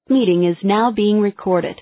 Meeting is now being recorded.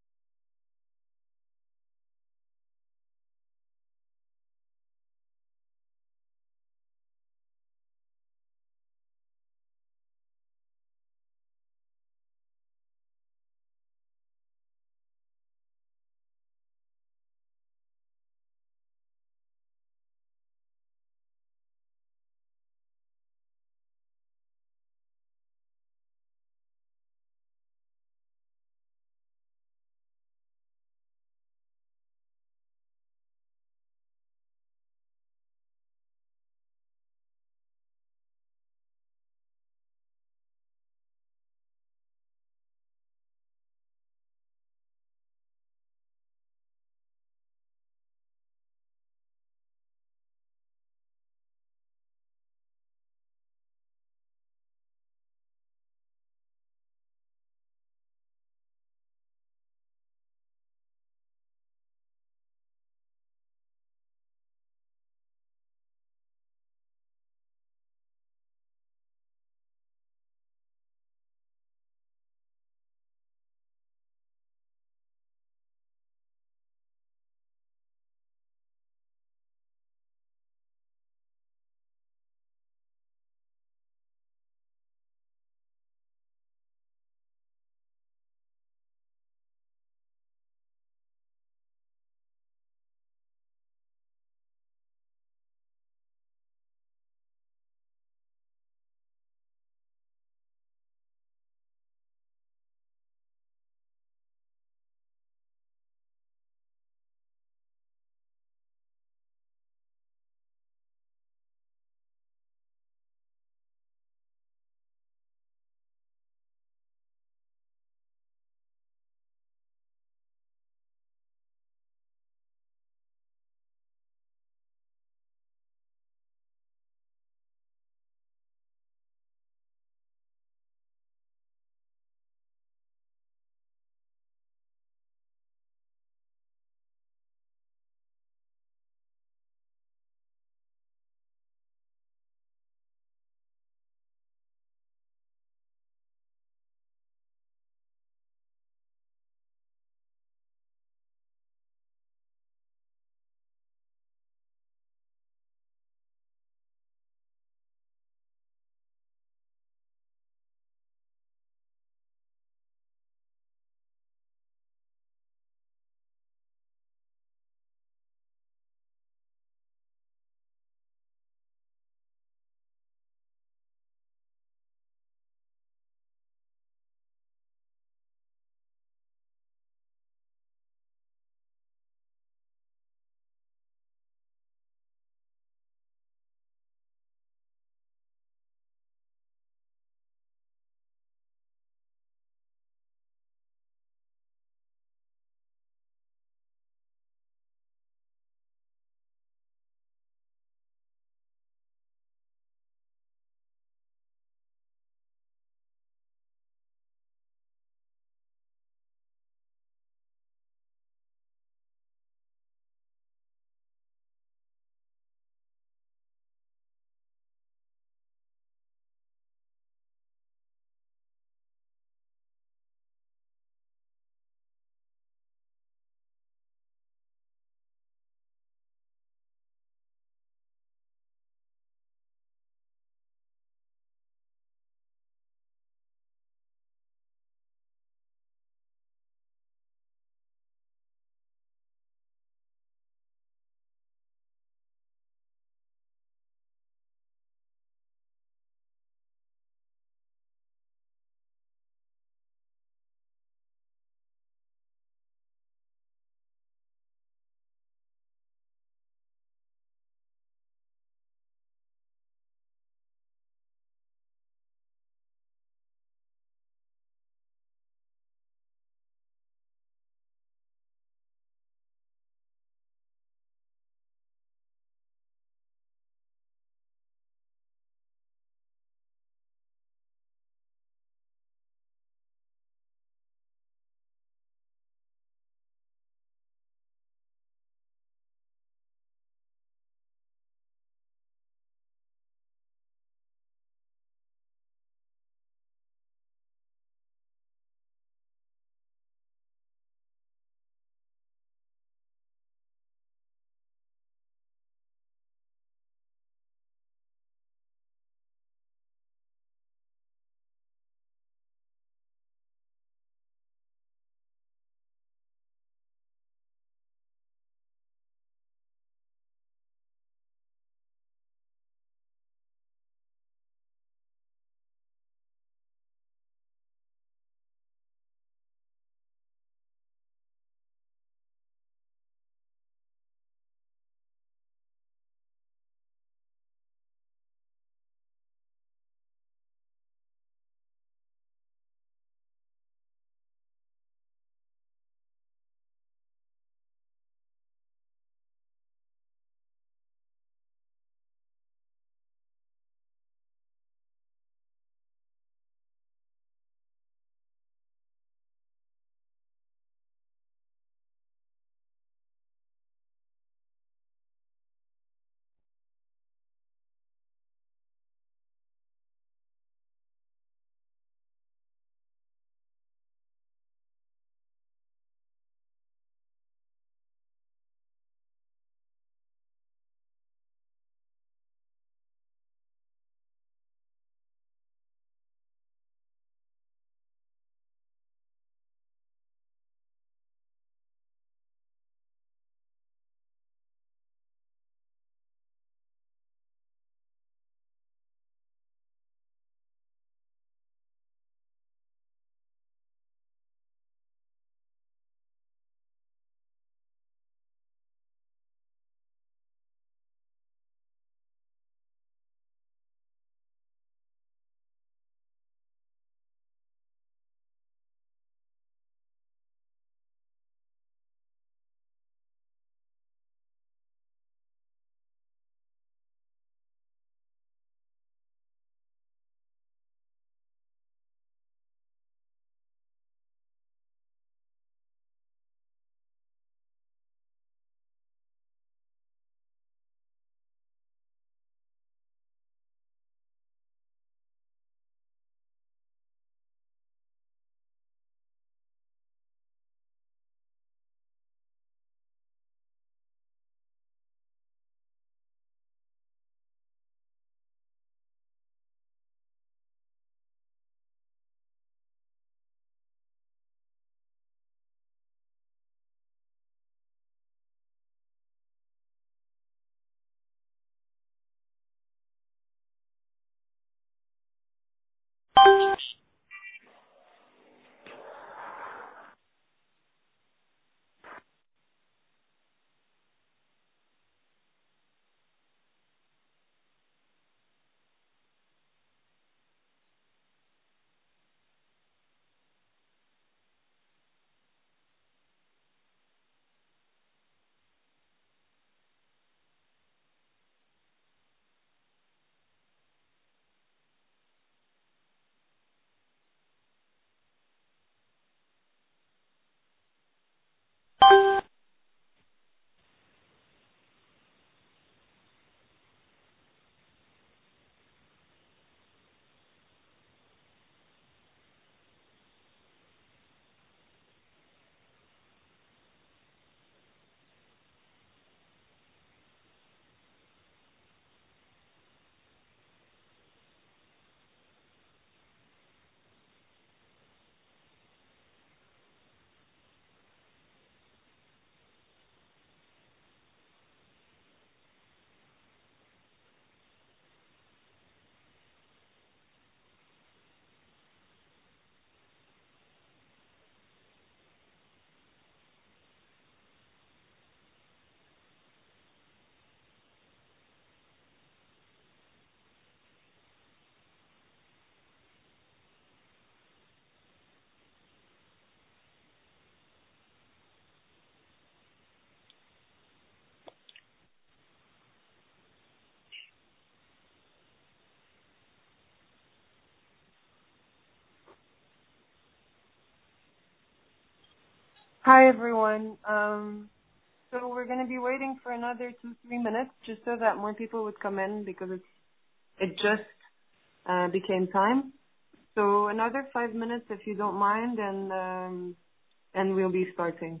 Hi, everyone. So we're going to be waiting for another 2-3 minutes just so that more people would come in because it just became time. So another 5 minutes if you don't mind, and we'll be starting.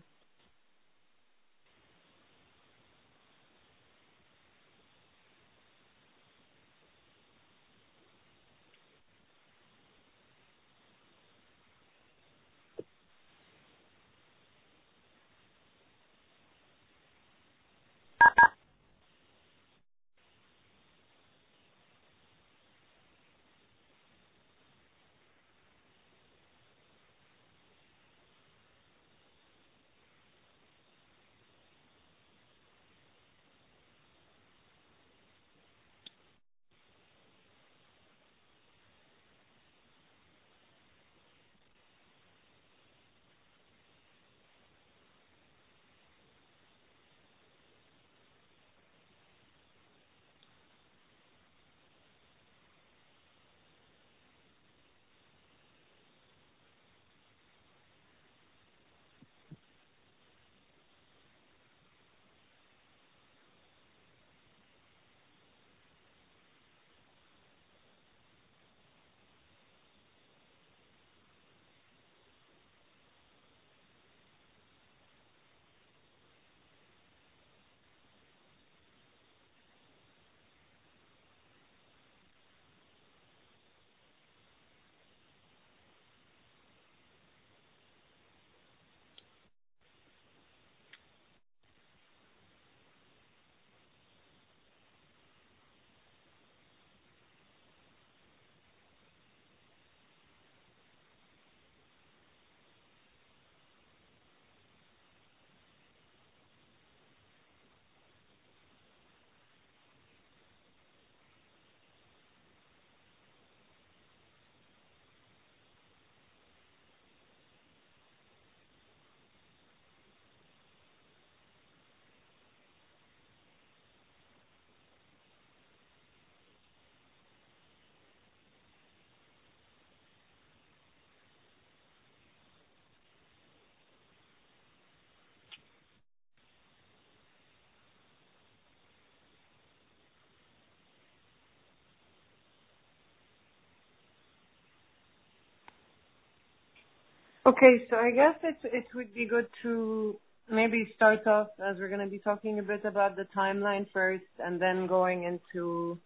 Okay, so I guess it would be good to maybe start off as we're going to be talking a bit about the timeline first and then going into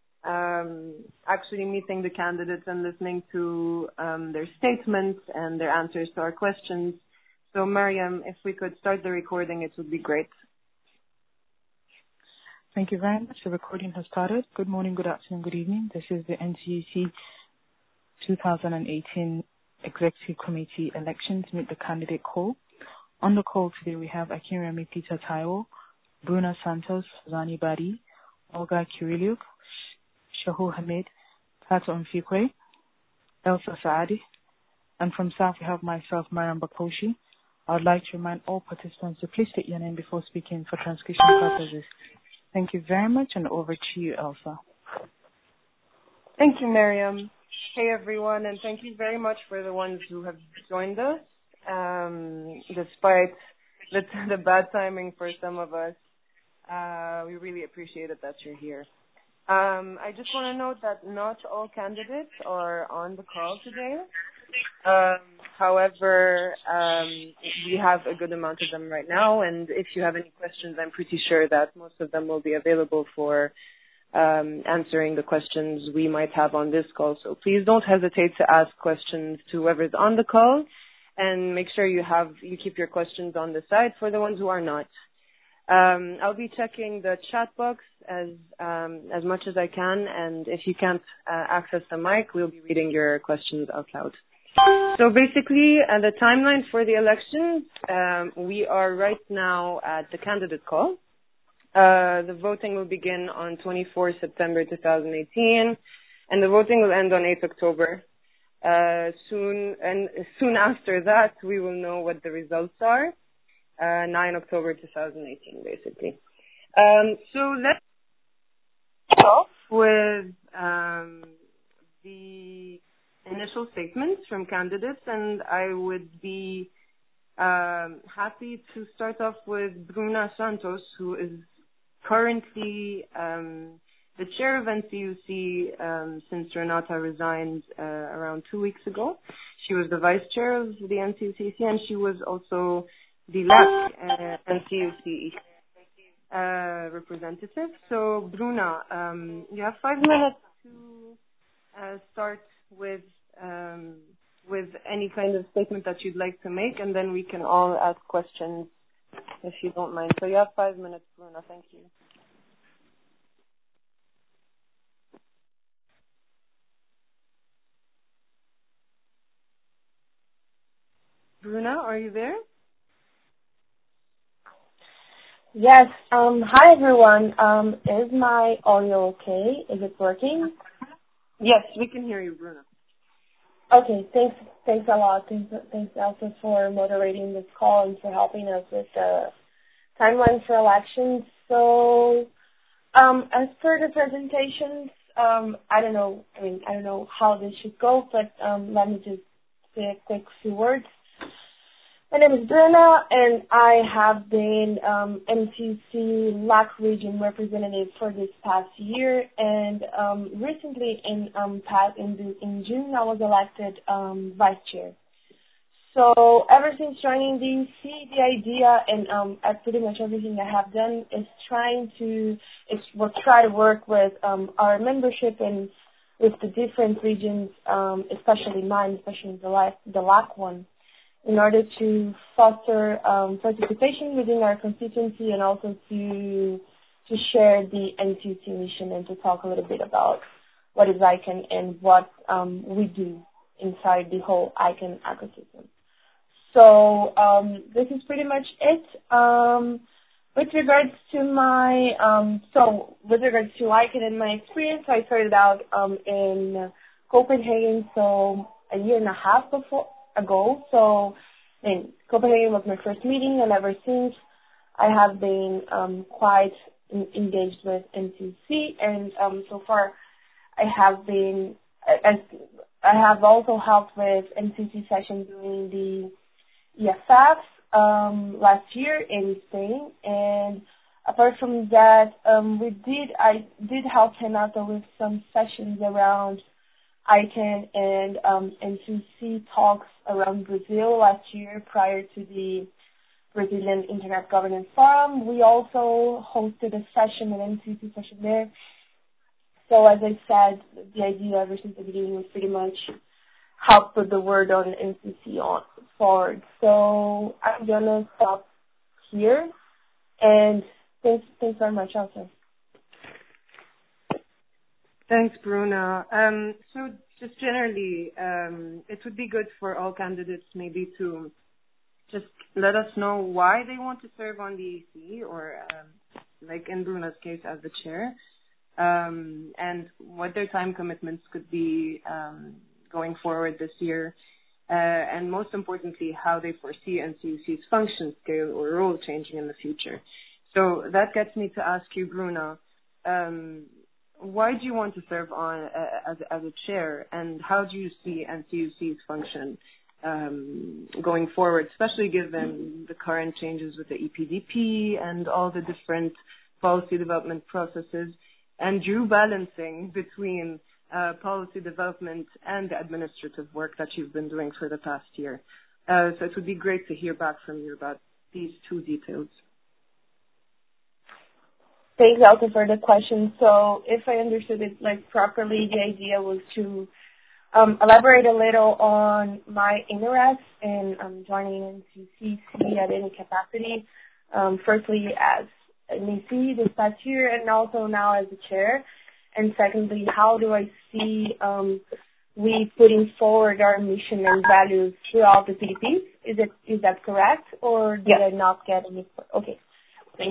actually meeting the candidates and listening to their statements and their answers to our questions. So Mariam, if we could start the recording, it would be great. Thank you very much. The recording has started. Good morning, good afternoon, good evening. This is the NCUC 2018 Executive Committee Elections Meet the Candidate Call. On the call today, we have Akinremi Peter Taiwo, Bruna Santos, Zani Badi, Olga Kiriliuk, Shahu Hamid, Tato Mfikwe, Elsa Saadi, and from South we have myself, Mariam Bakoshi. I would like to remind all participants to please state your name before speaking for transcription purposes. Thank you very much, and over to you, Elsa. Thank you, Mariam. Hey, everyone, and thank you very much for the ones who have joined us, despite the bad timing for some of us. We really appreciate it that you're here. I just want to note that not all candidates are on the call today. However, we have a good amount of them right now, and if you have any questions, I'm pretty sure that most of them will be available for answering the questions we might have on this call. So please don't hesitate to ask questions to whoever's on the call, and make sure you keep your questions on the side for the ones who are not. I'll be checking the chat box as much as I can, and if you can't access the mic, we'll be reading your questions out loud. So basically, the timeline for the elections, we are right now at the candidate call. The voting will begin on 24 September 2018, and the voting will end on 8 October. Soon after that, we will know what the results are. 9 October 2018, basically. So let's start off with the initial statements from candidates, and I would be Happy to start off with Bruna Santos, who is currently the chair of NCUC since Renata resigned around 2 weeks ago. She was the vice chair of the NCUC, and she was also the last NCUC representative. So, Bruna, you have 5 minutes to start with any kind of statement that you'd like to make, and then we can all ask questions if you don't mind. So you have 5 minutes, Bruna. Thank you. Bruna, are you there? Yes. Hi, everyone. Is my audio okay? Is it working? Yes, we can hear you, Bruna. Okay. Thanks a lot. Thanks, Elsa, for moderating this call and for helping us with the timeline for elections. So, as per the presentations, I don't know how this should go, but let me just say a quick few words. My name is Bruna, and I have been NCUC LAC region representative for this past year. And recently, in June, I was elected vice chair. So ever since joining the EC, the idea and pretty much everything I have done is try to work with our membership and with the different regions, especially mine, especially the LAC one, in order to foster participation within our constituency and also to share the NCUC mission and to talk a little bit about what is ICANN and what we do inside the whole ICANN ecosystem. So this is pretty much it. With regards to ICANN and my experience, I started out in Copenhagen, so a year and a half ago. So Copenhagen was my first meeting, and ever since I have been quite engaged with NCUC, and so far I have also helped with NCUC session during the EFF last year in Spain, and apart from that, I did help Renata with some sessions around ICANN and NCUC talks around Brazil last year prior to the Brazilian Internet Governance Forum. We also hosted a session, an NCUC session there. So as I said, the idea ever since the beginning was pretty much help put the word on NCUC forward. So I'm going to stop here, and thanks very much, Elsa. Thanks, Bruna. So just generally, it would be good for all candidates maybe to just let us know why they want to serve on the EC, or like in Bruna's case as the chair, and what their time commitments could be going forward this year, and most importantly, how they foresee NCUC's function, scale, or role changing in the future. So that gets me to ask you, Bruna, why do you want to serve on as a chair, and how do you see NCUC's function going forward, especially given the current changes with the EPDP and all the different policy development processes, and you balancing between policy development and the administrative work that you've been doing for the past year? So it would be great to hear back from you about these two details. Thanks, Elsa, for the question. So if I understood it properly, the idea was to elaborate a little on my interest in joining NCUC at any capacity. Firstly, as an EC this past year, and also now as a chair. And secondly, how do I see we putting forward our mission and values throughout the PDPs? Is that correct, or did I not get any? Okay, thanks.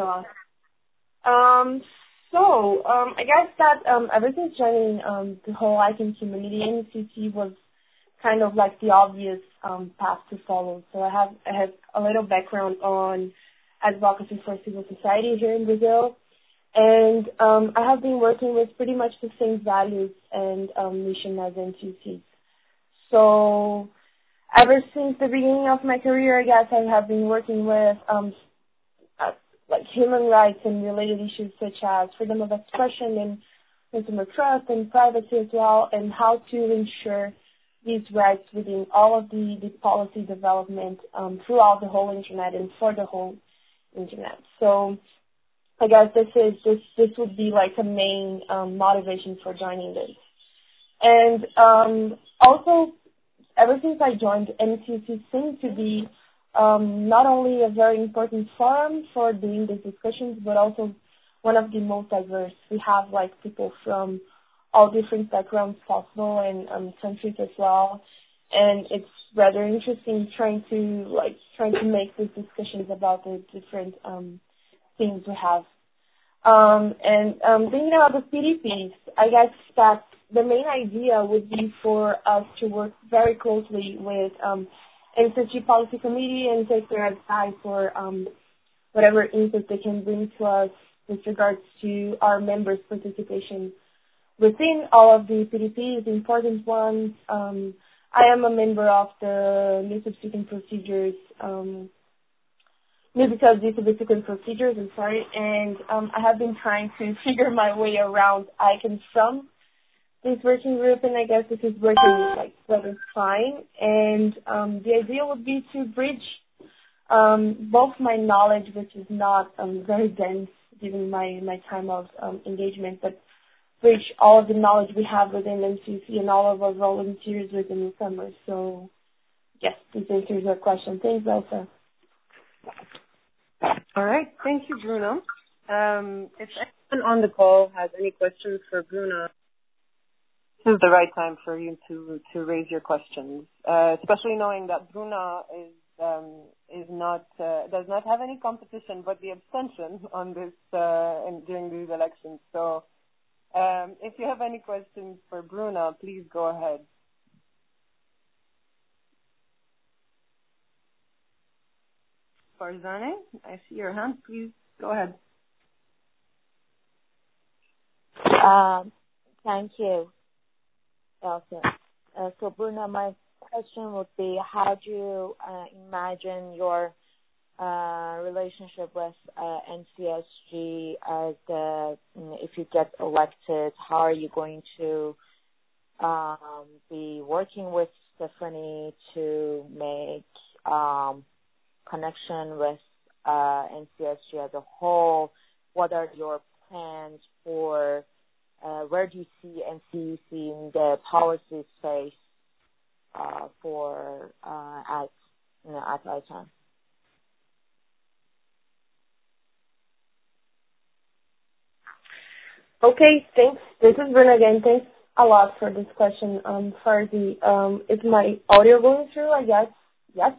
I guess that ever since joining the whole ICANN community, NCUC was kind of like the obvious path to follow. So I have a little background on advocacy for civil society here in Brazil, and I have been working with pretty much the same values and mission as NCUC. So ever since the beginning of my career, I guess I have been working with like human rights and related issues such as freedom of expression and consumer trust and privacy as well, and how to ensure these rights within all of the policy development throughout the whole internet and for the whole internet. So I guess this would be like a main motivation for joining this. And also, ever since I joined, MCC seemed to be not only a very important forum for doing these discussions, but also one of the most diverse. We have like people from all different backgrounds possible and countries as well. And it's rather interesting trying to make these discussions about the different things we have. Thinking about the PDPs, I guess that the main idea would be for us to work very closely with MCSG Policy Committee and take their advice for whatever input they can bring to us with regards to our members' participation within all of the PDPs, the important ones. I am a member of the New Subsequent Procedures, New Subsequent Procedures, and I have been trying to figure my way around icons from this working group, and I guess this is working like rather fine. And the idea would be to bridge both my knowledge, which is not very dense given my time of engagement, but bridge all of the knowledge we have within MCC and all of our volunteers within the summer. So, yes, this answers your question. Thanks, Elsa. All right. Thank you, Bruna. If anyone on the call has any questions for Bruna, this is the right time for you to raise your questions, especially knowing that Bruna does not have any competition but the abstention on this during these elections. So if you have any questions for Bruna, please go ahead. Farzaneh, I see your hand. Please go ahead. Thank you, Elsa. So, Bruna, my question would be, how do you imagine your relationship with NCSG as if you get elected? How are you going to be working with Stephanie to make connection with NCSG as a whole? What are your plans for where do you see NCSG in the policy space for at ICANN? Okay, thanks. This is Bruna again. Thanks a lot for this question. Farzi, is my audio going through? I guess yes.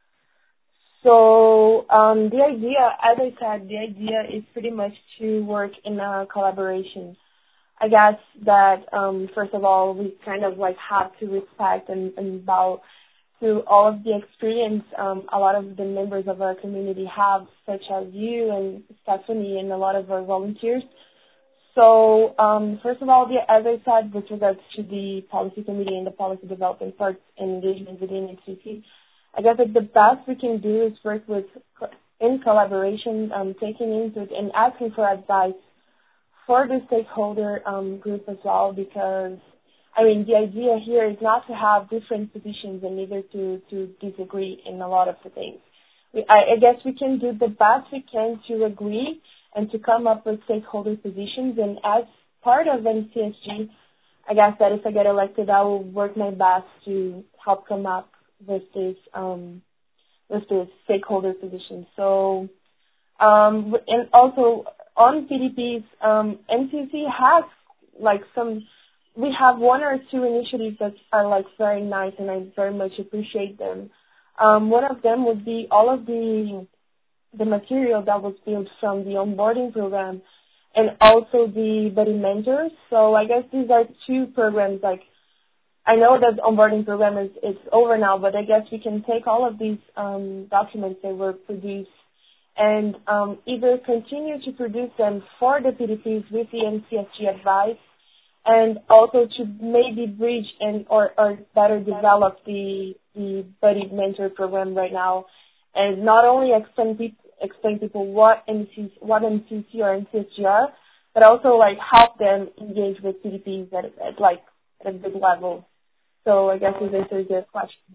So the idea, as I said, the idea is pretty much to work in a collaboration. I guess that first of all, we kind of like have to respect and bow to all of the experience a lot of the members of our community have, such as you and Stephanie and a lot of our volunteers. So first of all, as I said, with regards to the policy committee and the policy development part and engagement within MCC, I guess that the best we can do is work in collaboration, taking input and asking for advice for the stakeholder group as well, because, I mean, the idea here is not to have different positions and neither to disagree in a lot of the things. I guess we can do the best we can to agree and to come up with stakeholder positions, and as part of NCSG, I guess that if I get elected, I will work my best to help come up with this stakeholder position. So, and also on PDPs, NCC has like we have one or two initiatives that are like very nice, and I very much appreciate them. One of them would be all of the material that was built from the onboarding program and also the buddy mentors. So I guess these are two programs. Like, I know that the onboarding program is over now, but I guess we can take all of these documents that were produced and either continue to produce them for the PDPs with the NCSG advice, and also to maybe bridge or better develop the the Buddy Mentor program right now is not only explain people what MCC or NCSG are, but also like help them engage with CDPs at a good level. So I guess this answers your question.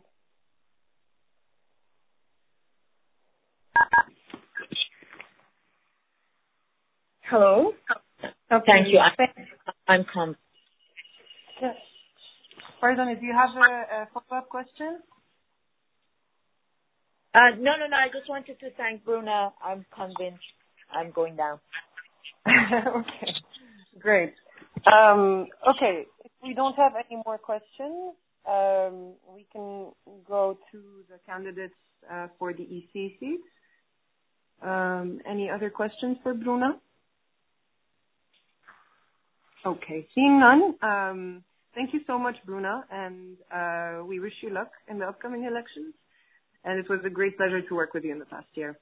Hello? Okay. Thank you. I'm calm. Yes. Pardon, do you have a follow-up question? No. I just wanted to thank Bruna. I'm convinced I'm going down. Okay, great. Okay, if we don't have any more questions, we can go to the candidates for the EC seats. Any other questions for Bruna? Okay, seeing none, thank you so much, Bruna, and we wish you luck in the upcoming elections. And it was a great pleasure to work with you in the past year.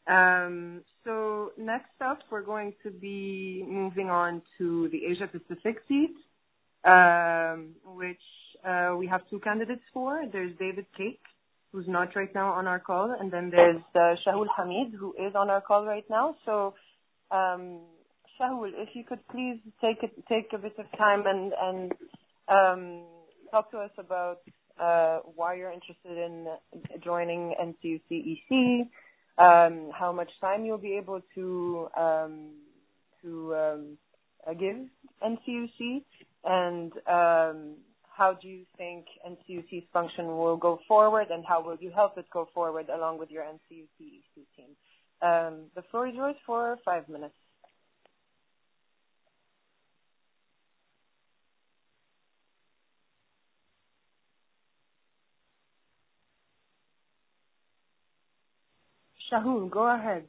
So next up, we're going to be moving on to the Asia Pacific seat, which we have two candidates for. There's David Cake, who's not right now on our call, and then there's Shahul Hamid, who is on our call right now. So Shahul, if you could please take a bit of time and talk to us about why you're interested in joining NCUC EC, how much time you'll be able to give NCUC, and how do you think NCUC's function will go forward, and how will you help it go forward along with your NCUC EC team? The floor is yours for 5 minutes. Shahul, go ahead.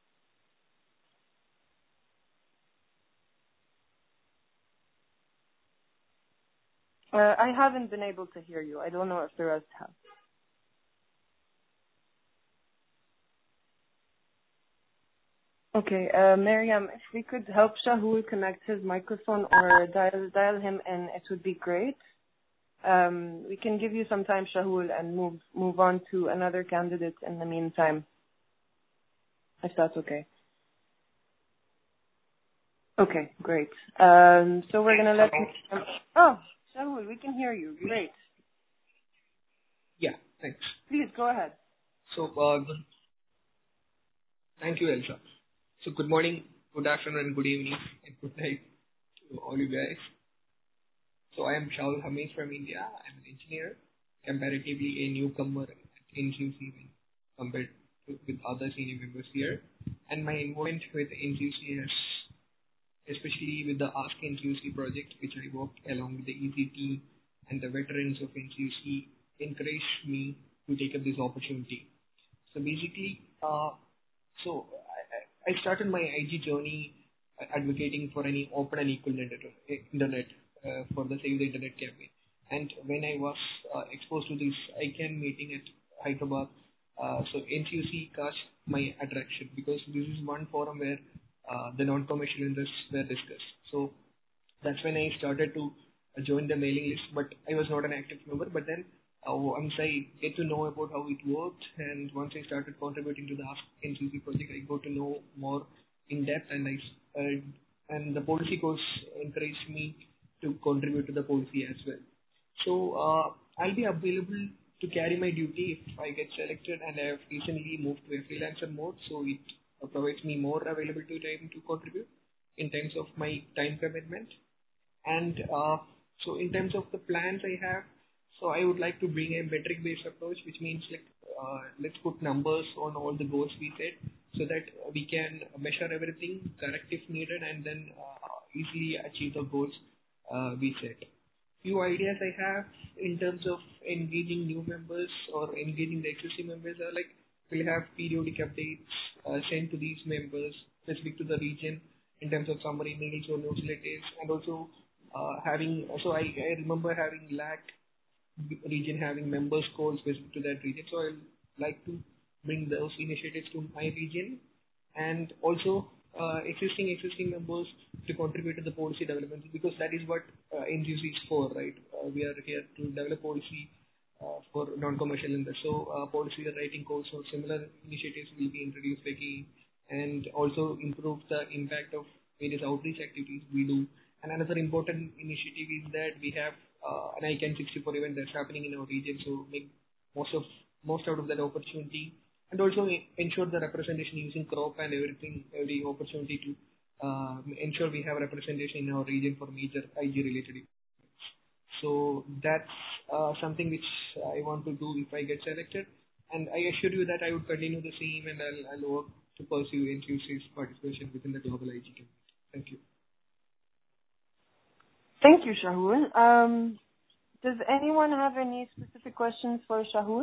I haven't been able to hear you. I don't know if the rest have. Okay, Miriam, if we could help Shahul connect his microphone or dial him in, it would be great. We can give you some time, Shahul, and move on to another candidate in the meantime, if that's okay. Okay, great. So we're going to let him... Oh, Shahul, we can hear you. Great. Yeah, thanks. Please, go ahead. So, thank you, Elsa. So, good morning, good afternoon, and good evening, and good night to all you guys. So, I am Shahul Hamid from India. I'm an engineer, comparatively a newcomer at NCUC compared with other senior members here. And my involvement with NCUC is especially with the Ask NCUC project, which I worked along with the EC team and the veterans of NCUC, encouraged me to take up this opportunity. So basically, I started my IG journey advocating for any open and equal internet for the Save the Internet campaign. And when I was exposed to this ICANN meeting at Hyderabad, so NCUC caught my attraction because this is one forum where the non-commercial interests were discussed. So that's when I started to join the mailing list, but I was not an active member. But then once I get to know about how it worked, and once I started contributing to the Ask NCUC project, I got to know more in depth, and the policy course encouraged me to contribute to the policy as well. So I'll be available to carry my duty if I get selected, and I have recently moved to a freelancer mode, so it provides me more availability time to contribute in terms of my time commitment. And so in terms of the plans I have, so I would like to bring a metric-based approach, which means let's put numbers on all the goals we set so that we can measure everything correct if needed, and then easily achieve the goals we set. Few ideas I have in terms of engaging new members or engaging the existing members are we'll have periodic updates sent to these members specific to the region in terms of summary mails or newsletters, and also I remember having LAC region having members calls specific to that region, so I'd like to bring those initiatives to my region, and also existing members to contribute to the policy development, because that is what NCUC is for, right? We are here to develop policy for non-commercial investors. So policy writing course or similar initiatives will be introduced again, and also improve the impact of various outreach activities we do. And another important initiative is that we have an ICANN 64 event that's happening in our region, so make most out of that opportunity, and also ensure the representation using crop and every opportunity to ensure we have representation in our region for major IG related events. So that's something which I want to do if I get selected, and I assure you that I would continue the same, and I'll work to pursue NTUC's participation within the global IG community. Thank you. Thank you, Shahul. Does anyone have any specific questions for Shahul?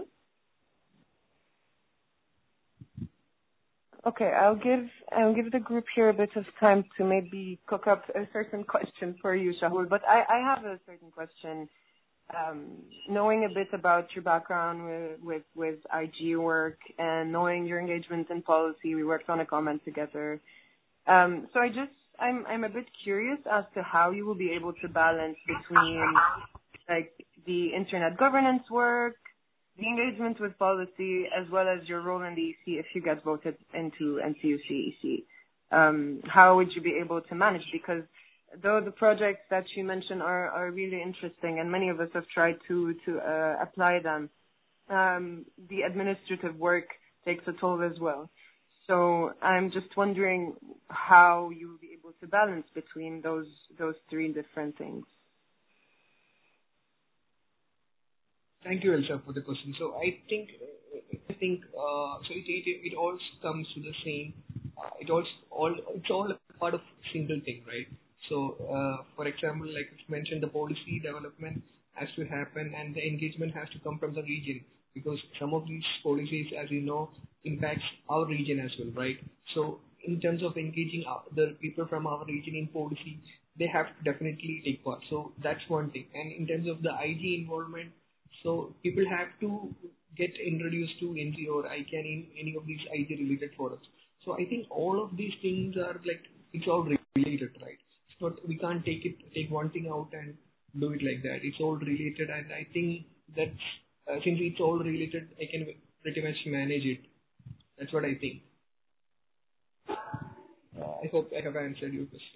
Okay, I'll give the group here a bit of time to maybe cook up a certain question for you, Shahul. But I have a certain question. Knowing a bit about your background with IG work and knowing your engagement in policy, we worked on a comment together. So I'm a bit curious as to how you will be able to balance between like the internet governance work, the engagement with policy, as well as your role in the EC if you get voted into NTUC EC. How would you be able to manage? Because though the projects that you mentioned are really interesting, and many of us have tried to apply them, the administrative work takes a toll as well. So I'm just wondering how you will be able to balance between those three different things. Thank you, Elsa, for the question. So I think so it all comes to the same. It's all a part of single thing, right? So for example, like you mentioned, the policy development has to happen, and the engagement has to come from the region, because some of these policies, as you know, impacts our region as well, right? So in terms of engaging the people from our region in policy, they have to definitely take part. So that's one thing. And in terms of the IG involvement, so people have to get introduced to NG or ICANN in any of these IG related forums. So I think all of these things are like, it's all related, right? It's not, we can't take one thing out and do it like that. It's all related, and I think that's since it's all related, I can pretty much manage it. That's what I think. I hope I have answered your question.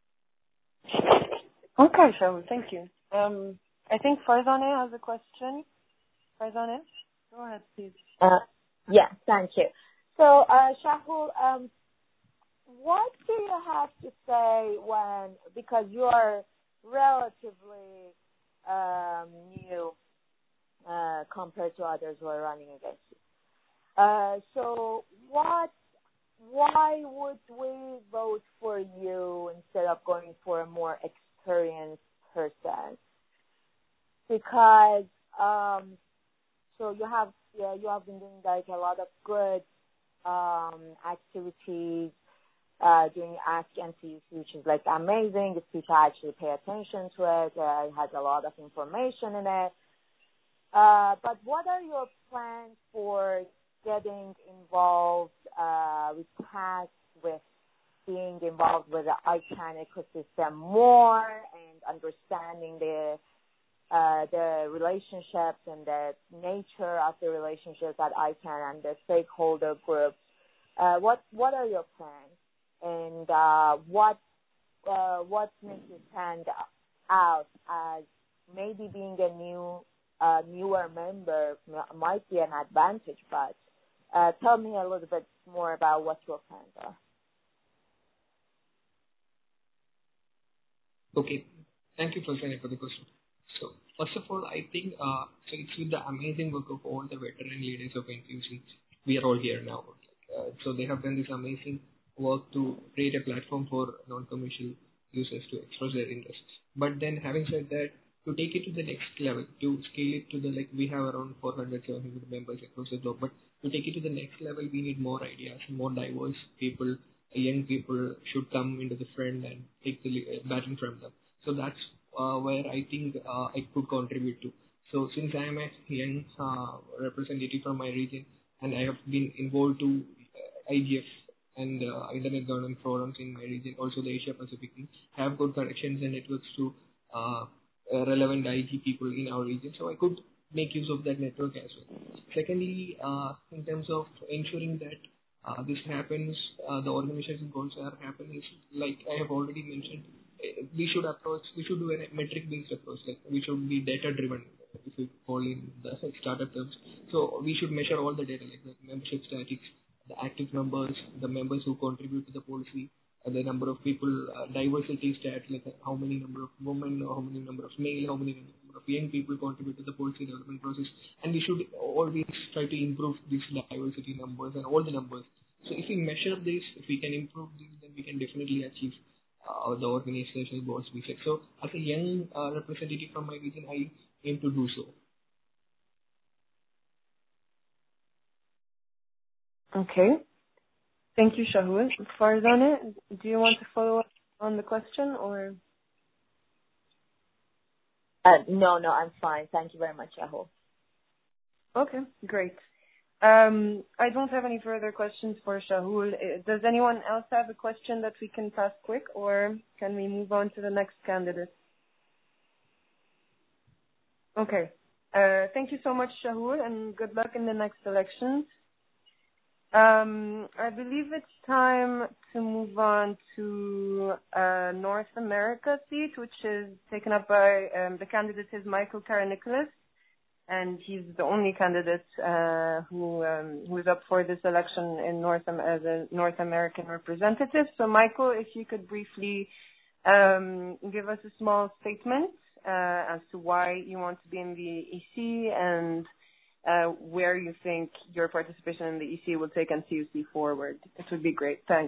Okay, Shahul, thank you. I think Farzaneh has a question. Farzaneh, go ahead, please. Yeah, thank you. So, Shahul, what do you have to say because you are relatively new compared to others who are running against you. So why would we vote for you instead of going for a more experienced person? Because so you have been doing like a lot of good activities during Ask NTUC, which is like amazing. The people actually pay attention to it. It has a lot of information in it. But what are your plans for getting involved with tasks, with being involved with the ICANN ecosystem more, and understanding the relationships and the nature of the relationships at ICANN and the stakeholder groups? What are your plans, and what makes you stand out as maybe being a newer member might be an advantage, but tell me a little bit more about what your plans are. Okay. Thank you, Farzaneh, for the question. So, first of all, I think so it's with the amazing work of all the veteran leaders of NTUC. We are all here now. So they have done this amazing work to create a platform for non-commercial users to express their interests. But then, having said that, to take it to the next level, to scale it to we have around 400, 700 members across the globe, but to take it to the next level, we need more ideas, more diverse people. Young people should come into the front and take the baton from them. So that's where I think I could contribute to. So since I am a young representative from my region, and I have been involved to IGF and Internet Governance Forums in my region, also the Asia Pacific, have good connections and networks to relevant IG people in our region. So I could make use of that network as well. Secondly, in terms of ensuring that this happens, the organization goals are happening, like I have already mentioned, we should do a metric-based approach, like we should be data-driven, if we call in the startup terms. So we should measure all the data, like the membership statistics, the active members, the members who contribute to the policy, the number of people, diversity stats, like how many number of women, or how many number of male, how many number of young people contribute to the policy development process. And we should always try to improve these diversity numbers and all the numbers. So if we measure this, if we can improve this, then we can definitely achieve the organizational goals we set. So as a young representative from my region, I aim to do so. Okay. Thank you, Shahul. Farzaneh, do you want to follow up on the question or? No, I'm fine. Thank you very much, Shahul. Okay, great. I don't have any further questions for Shahul. Does anyone else have a question that we can pass quick, or can we move on to the next candidate? Okay. Thank you so much, Shahul, and good luck in the next elections. I believe it's time to move on to North America seat, which is taken up by the candidate is Michael Kara-Nicholas, and he's the only candidate who is up for this election in as a North American representative. So, Michael, if you could briefly give us a small statement as to why you want to be in the EC and where you think your participation in the EC will take NCUC forward. It would be great. Thanks.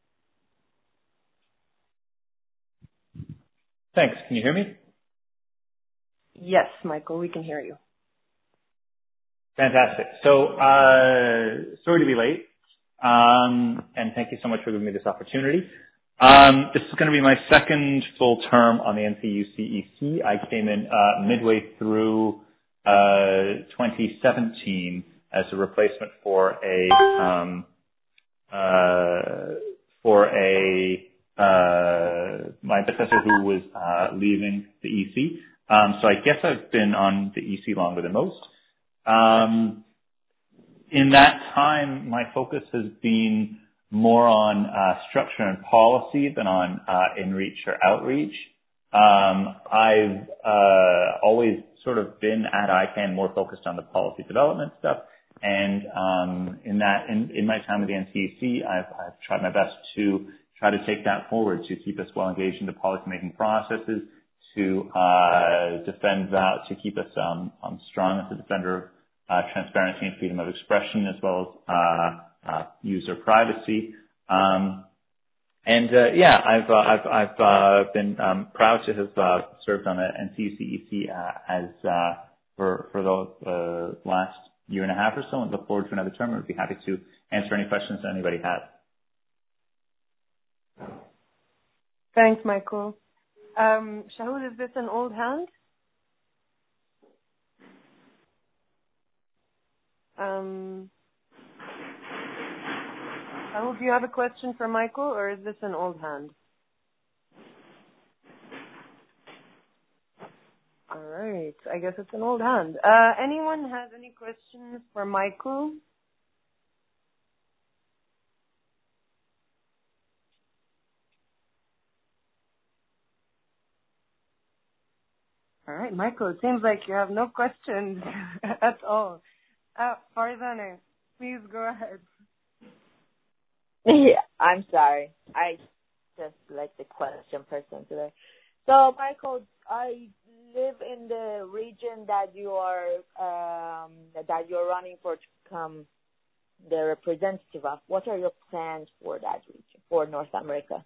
Thanks. Can you hear me? Yes, Michael, we can hear you. Fantastic. So, sorry to be late, and thank you so much for giving me this opportunity. This is going to be my second full term on the NCUC EC. I came in midway through 2017 as a replacement for my predecessor who was leaving the EC. So I guess I've been on the EC longer than most. In that time, my focus has been more on structure and policy than on in-reach or outreach. I've always sort of been at ICANN more focused on the policy development stuff, and in my time at the NCUC, I've tried my best to try to take that forward, to keep us well engaged in the policymaking processes, to defend that, to keep us strong as a defender of transparency and freedom of expression, as well as user privacy. I've been proud to have served on the NCUC EC for the last year and a half or so, and look forward to another term. I'd be happy to answer any questions that anybody has. Thanks, Michael. Shahul, is this an old hand? Shahul, do you have a question for Michael, or is this an old hand? All right. I guess it's an old hand. Anyone has any questions for Michael? All right, Michael, it seems like you have no questions at all. Farzaneh, please go ahead. Yeah, I'm sorry. I just like the question person today. So, Michael, I live in the region that you are running for to become the representative of. What are your plans for that region, for North America?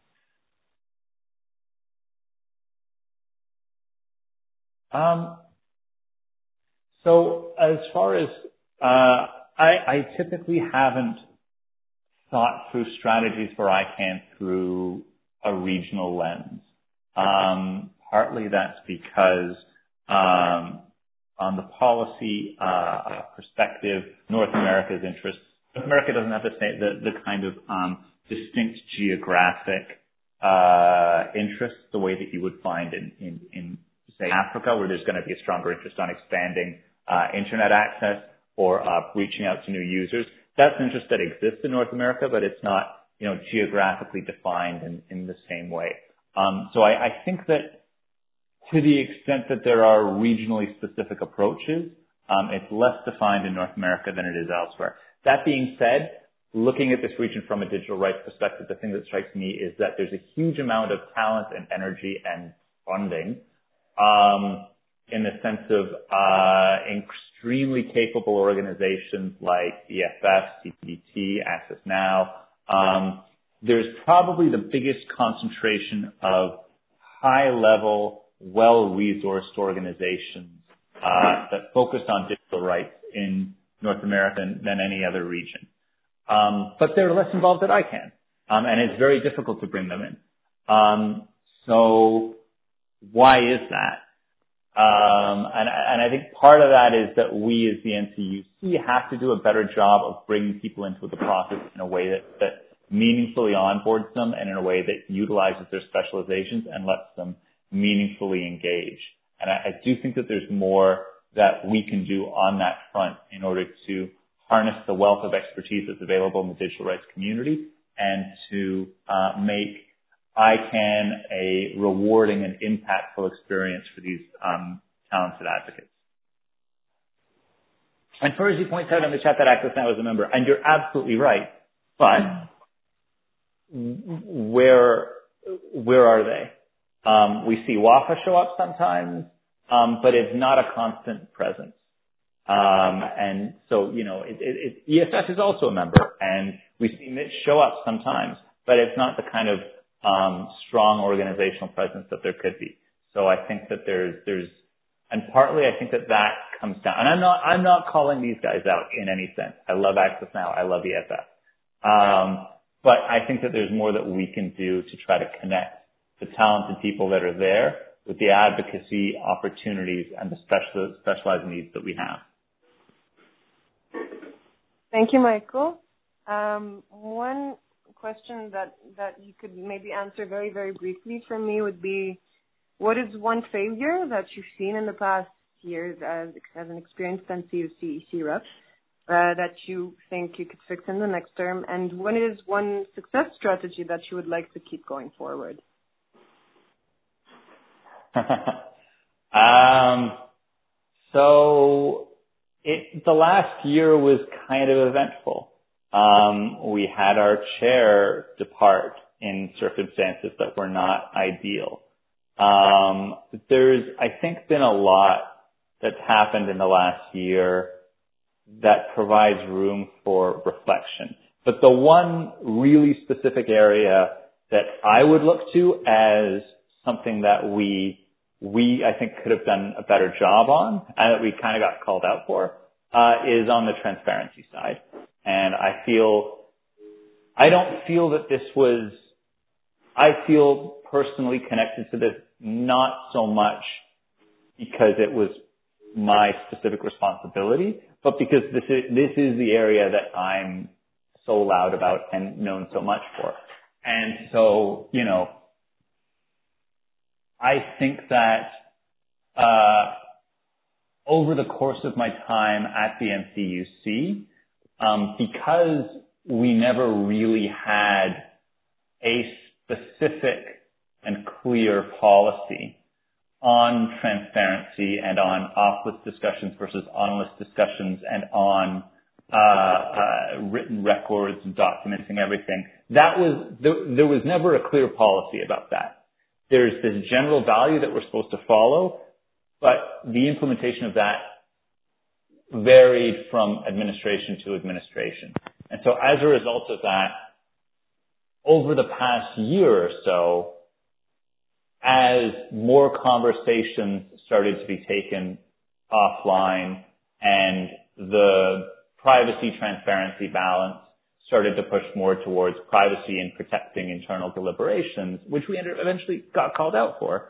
So as far as I typically haven't thought through strategies for ICANN through a regional lens. Partly that's because on the policy perspective, North America doesn't have the kind of distinct geographic interests the way that you would find in say Africa, where there's going to be a stronger interest on expanding internet access or reaching out to new users. That's an interest that exists in North America, but it's not, geographically defined in the same way. So I think that to the extent that there are regionally specific approaches, it's less defined in North America than it is elsewhere. That being said, looking at this region from a digital rights perspective, the thing that strikes me is that there's a huge amount of talent and energy and funding, in the sense of extremely capable organizations like EFF, CPDT, Access Now. There's probably the biggest concentration of high-level, well-resourced organizations that focus on digital rights in North America than any other region. But they're less involved than I can, and it's very difficult to bring them in. So why is that? And I think part of that is that we as the NCUC have to do a better job of bringing people into the process in a way that meaningfully onboards them and in a way that utilizes their specializations and lets them meaningfully engage. And I do think that there's more that we can do on that front in order to harness the wealth of expertise that's available in the digital rights community and to make ICANN a rewarding and impactful experience for these talented advocates. And Furzy points out in the chat that Access Now is a member, and you're absolutely right. But where are they? We see WAFA show up sometimes, but it's not a constant presence. And so, EFF is also a member, and we see Mitch show up sometimes, but it's not the kind of strong organizational presence that there could be. So I think that there's, and partly I think that comes down. And I'm not calling these guys out in any sense. I love Access Now. I love EFF. But I think that there's more that we can do to try to connect the talented people that are there with the advocacy opportunities and the specialized needs that we have. Thank you, Michael. One question that you could maybe answer very, very briefly for me would be, what is one failure that you've seen in the past years as an experienced NCUC rep that you think you could fix in the next term? And what is one success strategy that you would like to keep going forward? So the last year was kind of eventful. We had our chair depart in circumstances that were not ideal. There's, I think, been a lot that's happened in the last year that provides room for reflection. But the one really specific area that I would look to as something that we I think could have done a better job on, and that we kind of got called out for, is on the transparency side. And I don't feel that this was, I feel personally connected to this not so much because it was my specific responsibility, but because this is the area that I'm so loud about and known so much for. And so, I think that over the course of my time at the NCUC, because we never really had a specific and clear policy on transparency and on off-list discussions versus on-list discussions and on written records and documenting everything, there was never a clear policy about that. There's this general value that we're supposed to follow, but the implementation of that varied from administration to administration. And so as a result of that, over the past year or so, as more conversations started to be taken offline and the privacy transparency balance started to push more towards privacy and protecting internal deliberations, which we eventually got called out for,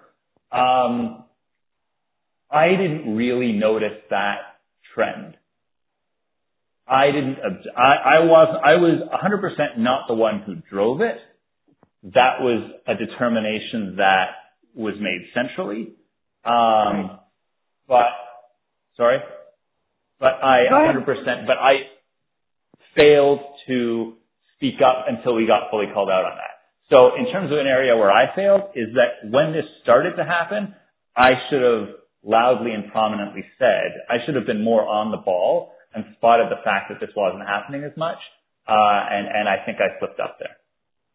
I didn't really notice that trend. I was 100% not the one who drove it. That was a determination that was made centrally. Sorry? But I 100%, but I failed to speak up until we got fully called out on that. So in terms of an area where I failed is that when this started to happen, I should have loudly and prominently said, I should have been more on the ball and spotted the fact that this wasn't happening as much. And I think I slipped up there.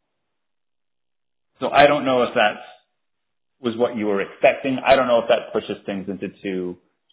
So I don't know if that was what you were expecting. I don't know if that pushes things into too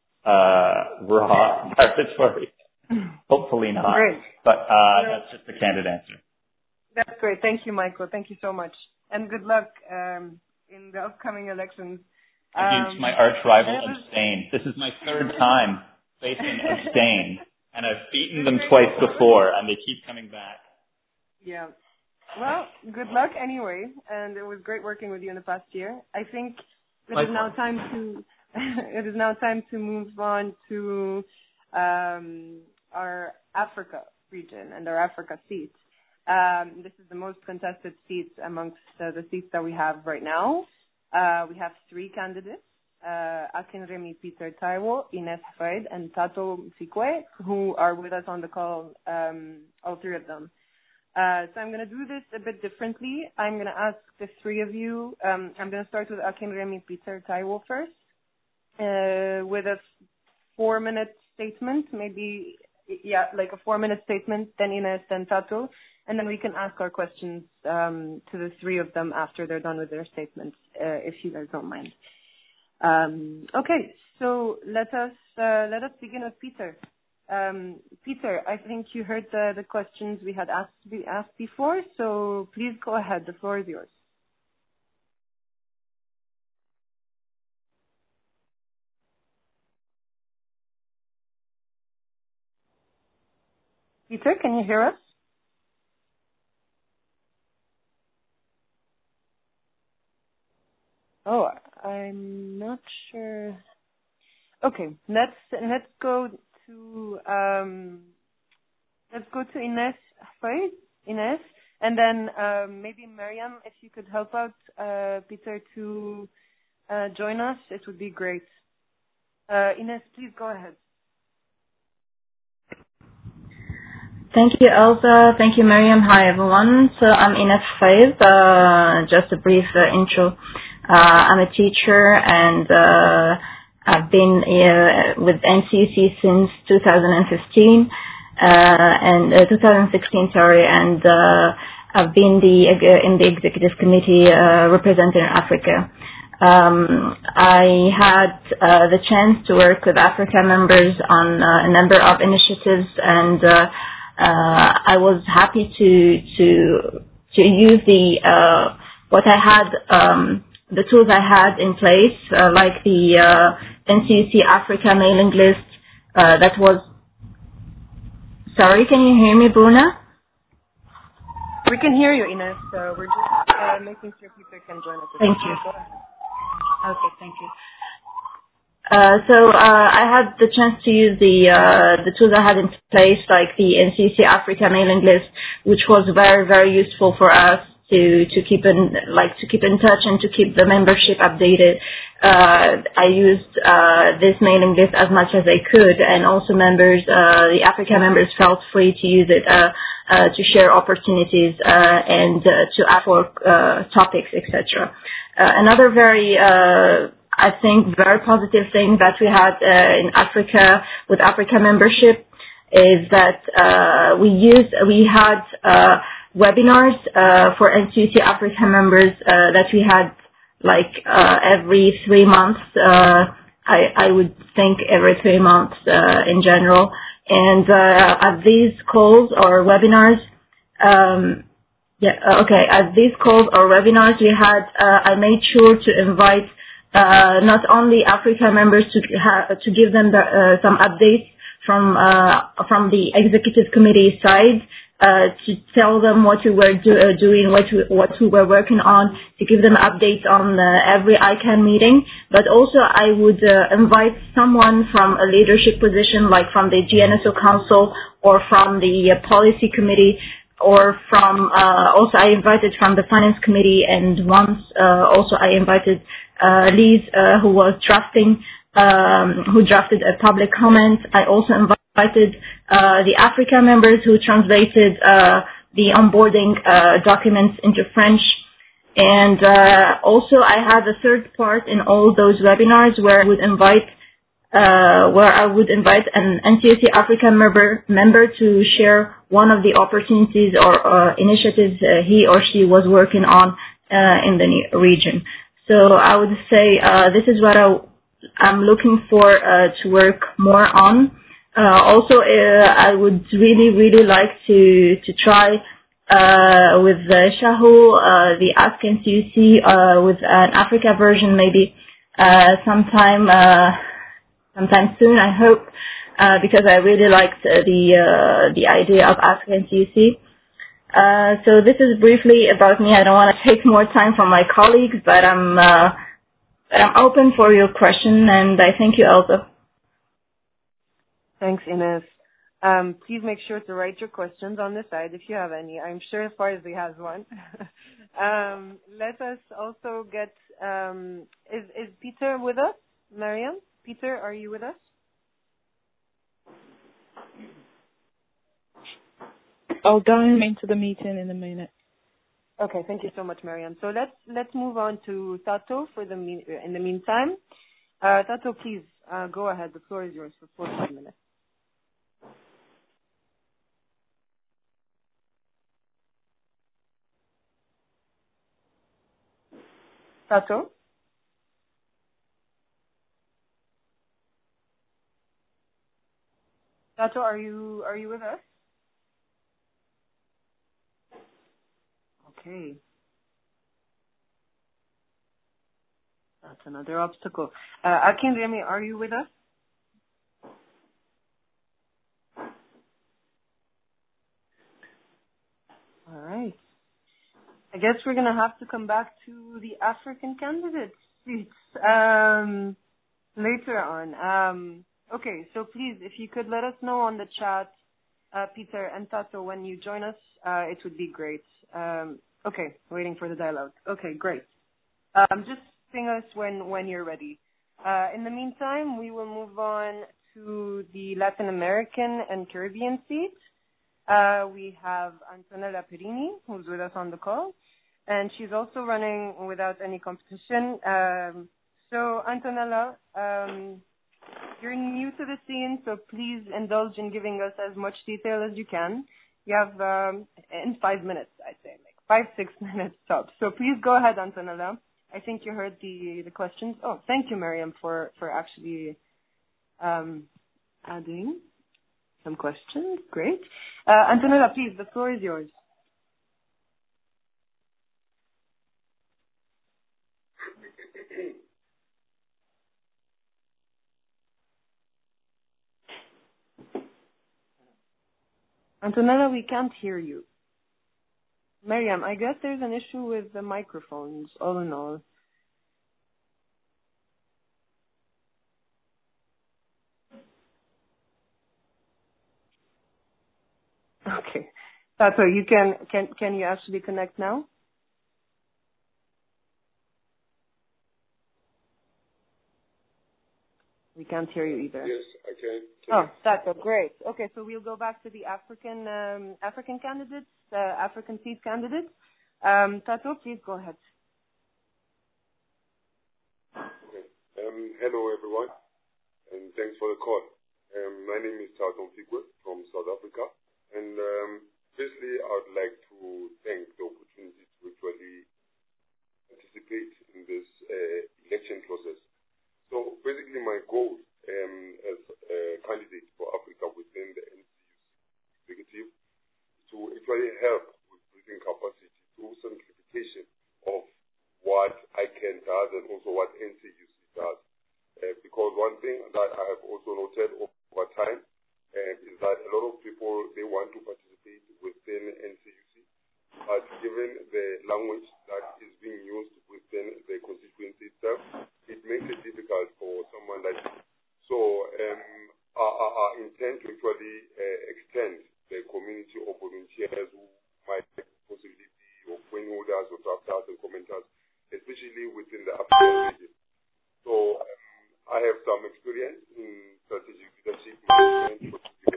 raw territory. Hopefully not. Great. But that's just a candid answer. That's great. Thank you, Michael. Thank you so much. And good luck in the upcoming elections. Against my arch rival, Abstain. This is my third time facing Abstain. And I've beaten them twice before, and they keep coming back. Yeah. Well, good luck anyway. And it was great working with you in the past year. I think it is now time to move on to our Africa region and our Africa seat. This is the most contested seat amongst the seats that we have right now. We have three candidates, Akinremi Peter Taiwo, Ines Hafeid, and Tato Msikwe, who are with us on the call, all three of them. So I'm going to do this a bit differently. I'm going to ask the three of you. I'm going to start with Akinremi Peter Taiwo first, with a 4-minute statement, maybe, like a 4-minute statement, then Ines, then Tato, and then we can ask our questions to the three of them after they're done with their statements, if you guys don't mind. Okay, so let us begin with Peter. Peter, I think you heard the questions we had asked before, so please go ahead. The floor is yours. Peter, can you hear us? Oh, I'm not sure. Okay, let's go to Ines Hafeid, Ines, and then maybe Mariam, if you could help out Peter to join us, it would be great. Ines, please go ahead. Thank you, Elsa. Thank you, Mariam. Hi, everyone. So I'm Ines Hafeid. Just a brief intro. I'm a teacher and I've been with NCUC since 2015 and 2016, sorry, and I've been in the executive committee representing Africa. I had the chance to work with Africa members on a number of initiatives, and I was happy to use what I had. The tools I had in place, like the NCUC Africa mailing list, that was... Sorry, can you hear me, Bruna? We can hear you, Ines. We're just making sure Peter can join us. Thank you. Okay, thank you. So I had the chance to use the tools I had in place, like the NCUC Africa mailing list, which was very, very useful for us to keep in touch and to keep the membership updated. I used this mailing list as much as I could, and also the Africa members felt free to use it to share opportunities and to ask for topics, etc. Another very I think very positive thing that we had in Africa with Africa membership is that we had webinars for NCUC Africa members that we had every 3 months. I would think every 3 months in general. And at these calls or webinars, at these calls or webinars we had, I made sure to invite not only Africa members to give them some updates from the executive committee side, to tell them what we were doing, what we were working on, to give them updates on every ICANN meeting. But also I would invite someone from a leadership position, like from the GNSO Council or from the policy committee, or from also I invited from the finance committee, and once also I invited Liz, who drafted a public comment. I also invited invited the Africa members who translated the onboarding documents into French. And also I have a third part in all those webinars where I would invite an NCOC Africa member to share one of the opportunities or initiatives he or she was working on in the region. So I would say this is what I'm looking for to work more on. Also, I would really like to try with Shahu the Ask NCOC with an Africa version maybe sometime soon, I hope, because I really liked the idea of Ask NCOC. So this is briefly about me. I don't want to take more time from my colleagues, but I'm open for your question, and I thank you also. Thanks, Ines. Please make sure to write your questions on the side if you have any. I'm sure Farzli has one. Let us also get, is Peter with us? Mariam? Peter, are you with us? I'll go into the meeting in a minute. Okay, thank you so much, Mariam. So let's move on to Tato in the meantime. Tato, please go ahead. The floor is yours for 45 minutes. Tato? Tato, are you with us? Okay. That's another obstacle. Akinremi, are you with us? All right. I guess we're going to have to come back to the African candidate seats later on. Okay, so please, if you could let us know on the chat, Peter and Tato, when you join us, it would be great. Okay, waiting for the dialogue. Okay, great. Just ping us when you're ready. In the meantime, we will move on to the Latin American and Caribbean seat. We have Antonella Perini, who's with us on the call, and she's also running without any competition. So, Antonella, you're new to the scene, so please indulge in giving us as much detail as you can. You have, in 5 minutes, I'd say, like 5-6 minutes top. So please go ahead, Antonella. I think you heard the questions. Oh, thank you, Mariam, for actually adding some questions. Great. Antonella, please, the floor is yours. Antonella, we can't hear you. Mariam, I guess there's an issue with the microphones, all in all. Okay. Tato, you can you actually connect now? We can't hear you either. Yes, I can. Oh, Tato, great. Okay, so we'll go back to the African candidates, African seat candidates. Tato, please go ahead. Okay. Hello, everyone, and thanks for the call. My name is Tato Mfikwe from South Africa, and firstly, I would like to thank the opportunity to actually participate in this election process. So basically, my goal as a candidate for Africa within the NCOC executive is to actually help with building capacity through simplification of what ICANN does and also what NCOC does. Because one thing that I have also noted over time is that a lot of people, they want to participate within NCOC, but given the language that is being used within the constituency itself, it makes it difficult for someone like me. So I intend to actually extend the community of volunteers who might possibly be or point holders or drafters and commenters, especially within the African region. So I have some experience in strategic leadership management,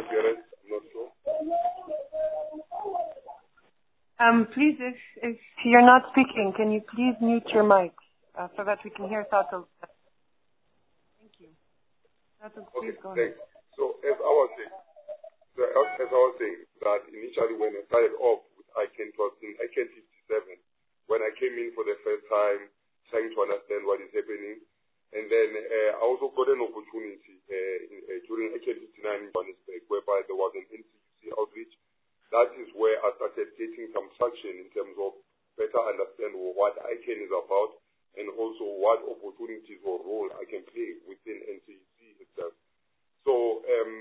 appearance. I'm not sure. Please, if you're not speaking, can you please mute your mic so that we can hear Tato? Thank you. Tato, please go ahead. Thanks. So as I was saying, that initially when I started off with ICANN, it was in ICANN 57, when I came in for the first time, trying to understand what is happening. And then I also got an opportunity during ICANN 59 in Johannesburg, whereby there was an NCUC outreach. That is where I started getting some traction in terms of better understand what ICANN is about and also what opportunities or role I can play within NCUC itself. So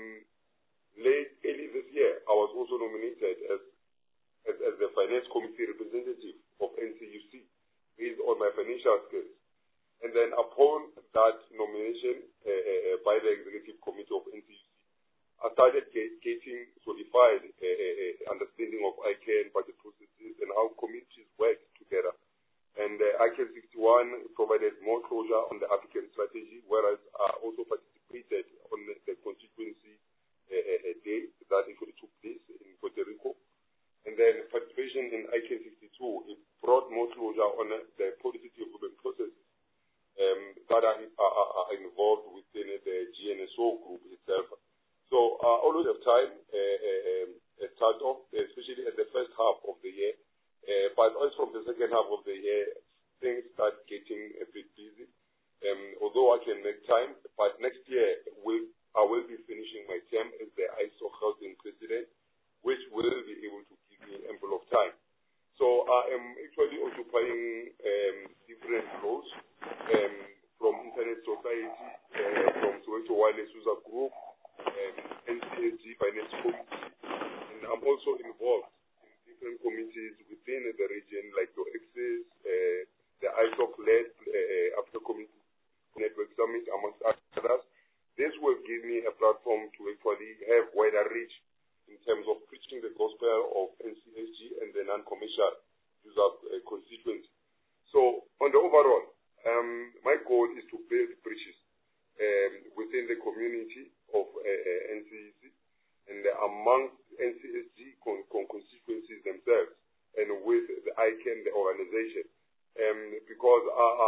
early this year, I was also nominated as the Finance Committee representative of NCUC based on my financial skills. And then upon that nomination by the Executive Committee of NCUC, I started getting solidified understanding of ICANN, budget processes, and how committees work together. And ICANN 61 provided more closure on the African strategy, whereas I also participated on the constituency day that actually took place in Puerto Rico. And then participation in ICANN 62, it brought more closure on the policy development processes that are involved within the GNSO group itself. So all of the time, start off, especially at the first half of the year, but also from the second half of the year, things start getting a bit busy. Although I can make time, but next year I will be finishing my term as the ISO housing president, which will be able to give me ample of time. So I am actually occupying different roles from Internet Society, from Soweto Wireless User Group, NCSG Finance Committee, and I'm also involved in different committees within the region, like your Access, the ISOC-led Africa Community Network Summit, amongst others. This will give me a platform to actually have wider reach in terms of preaching the gospel of NCSG and the non-commercial user constituency. So on the overall, my goal is to build bridges within the community of NCSG and among NCSG constituencies themselves and with the ICANN, the organization. Because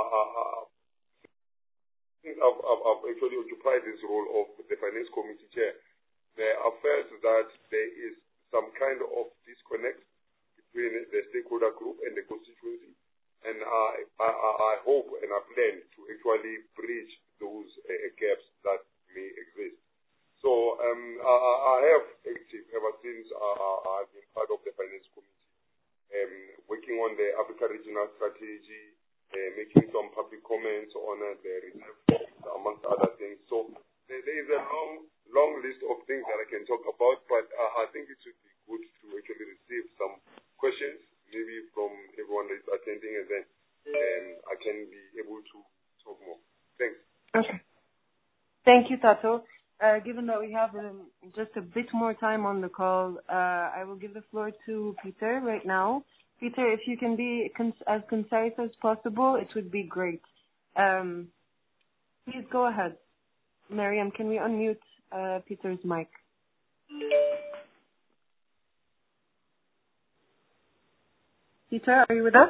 I've actually occupied this role of the Finance Committee Chair. I felt that there is some kind of disconnect between the stakeholder group and the constituency, and I hope and I plan to actually bridge those gaps that may exist. So I have active ever since I've been part of the Finance Committee, working on the Africa Regional Strategy, making some public comments on the reserve funds, amongst other things. So there is a long list of things that I can talk about, but I think it should be good to actually receive some questions, maybe from everyone that is attending, and then I can be able to talk more. Thanks. Okay. Thank you, Tato. Given that we have just a bit more time on the call, I will give the floor to Peter right now. Peter, if you can be as concise as possible, it would be great. Please go ahead. Miriam, can we unmute Peter's mic? Peter, are you with us?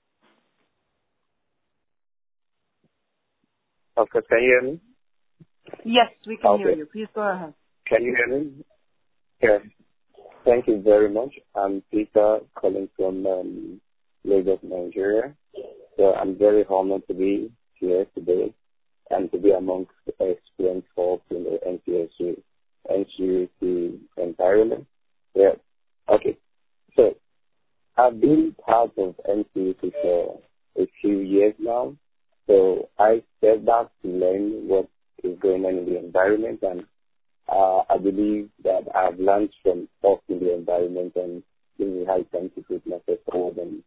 Okay, can you hear me? Yes, we can hear you. Please go ahead. Can you hear me? Yes. Thank you very much. I'm Peter, calling from Lagos, Nigeria. So I'm very honored to be here today and to be amongst the experienced folks in the NCUC environment. Yeah. Okay. So I've been part of NCUC for a few years now. So I stepped back to learn what is going on in the environment, and I believe that I've learned from stuff in the environment, and really high time to put myself forward and,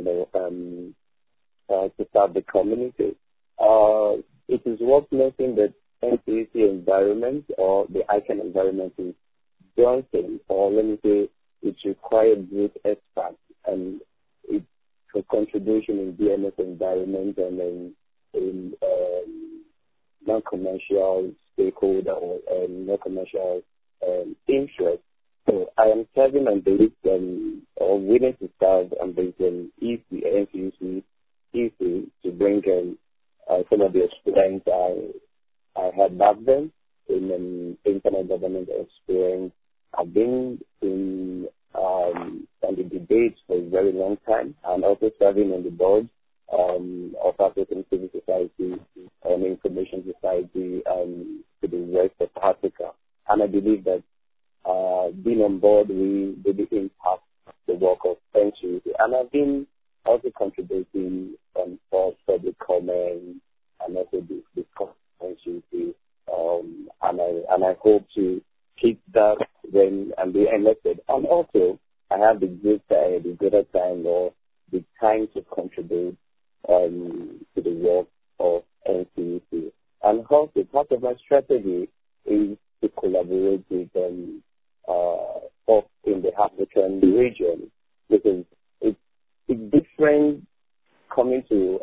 to start the community. It is worth noting that NCUC environment or the ICANN environment is daunting, or let me say, it requires great experts, and it's a contribution in DNS environment and in non-commercial stakeholder or non-commercial interest. So I am serving on the list or willing to serve on the NCUC to bring some of the experience I had back then in internet government experience. I've been on the debates for a very long time, and also serving on the board of African Civil Society and Information Society to the West of Africa. And I believe that being on board, we really impact the work of NCUC. And I've been also contributing for public comment and also discuss NCUC. And I hope to keep that when I'm being elected. And also, I have the greater time or the time to contribute to the work of NCUC. And also, part of my strategy is to collaborate with folks in the African region, because it's different coming to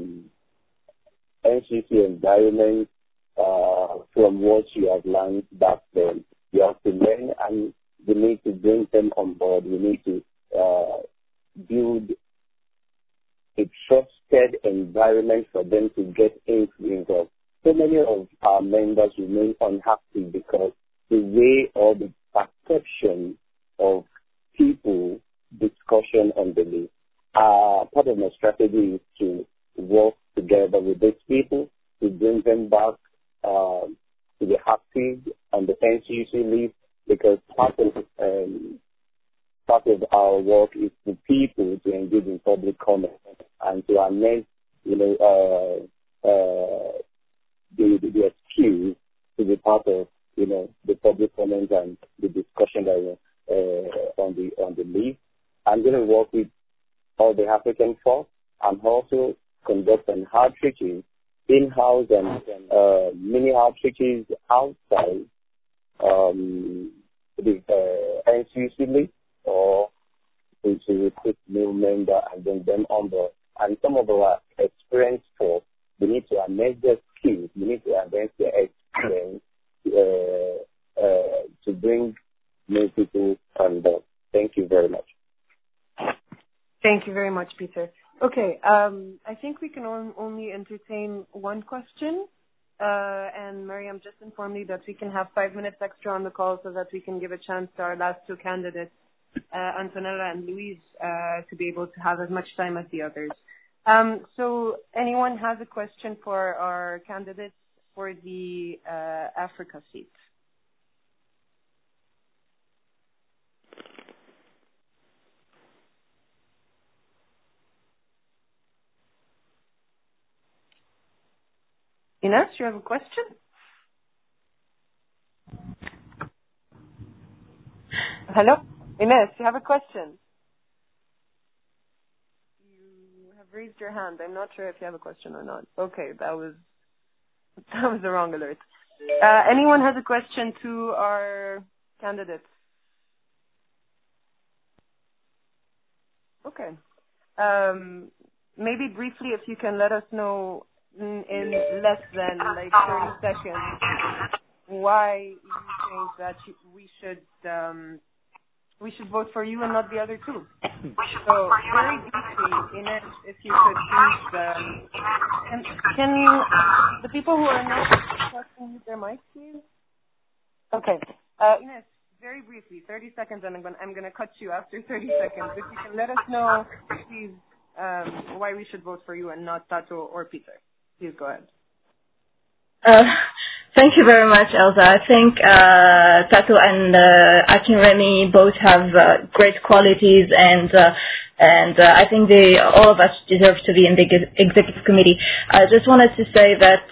NCUC environment from what you have learned back then. You have to learn, and we need to bring them on board. We need to build a trusted environment for them to get involved. So many of our members remain unhappy because the way or the perception of people discussion on the list. Part of my strategy is to work together with these people to bring them back to the active on the NCUC list, because part of our work is for people to engage in public comment and to amend, the excuse to be part of, the public comment and the discussion that on the list. I'm going to work with all the African folks and also conduct some outreaches in-house and mini outreaches outside the NCUC list, or to recruit new members and bring them on board. And some of our experienced folks, we need to amend their skills, we need to advance their experience to bring new people on board. Thank you very much. Thank you very much, Peter. Okay, I think we can only entertain one question. And Mariam just informed me that we can have 5 minutes extra on the call so that we can give a chance to our last two candidates, Antonella and Louise, to be able to have as much time as the others. So anyone has a question for our candidates for the Africa seat? Ines, you have a question? Hello? Ines, you have a question? You have raised your hand. I'm not sure if you have a question or not. Okay, that was the wrong alert. Anyone has a question to our candidates? Okay. Maybe briefly, if you can let us know in less than 30 seconds why you think that we should vote for you and not the other two. So very briefly, Ines, if you could please, can you, the people who are not talking, mute their mics, please? Okay. Ines, very briefly, 30 seconds, and I'm going to cut you after 30 seconds. If you can let us know, please, why we should vote for you and not Tato or Peter. Please go ahead. Thank you very much, Elsa. I think Tato and Akinremi both have great qualities, and I think all of us deserve to be in the executive committee. I just wanted to say that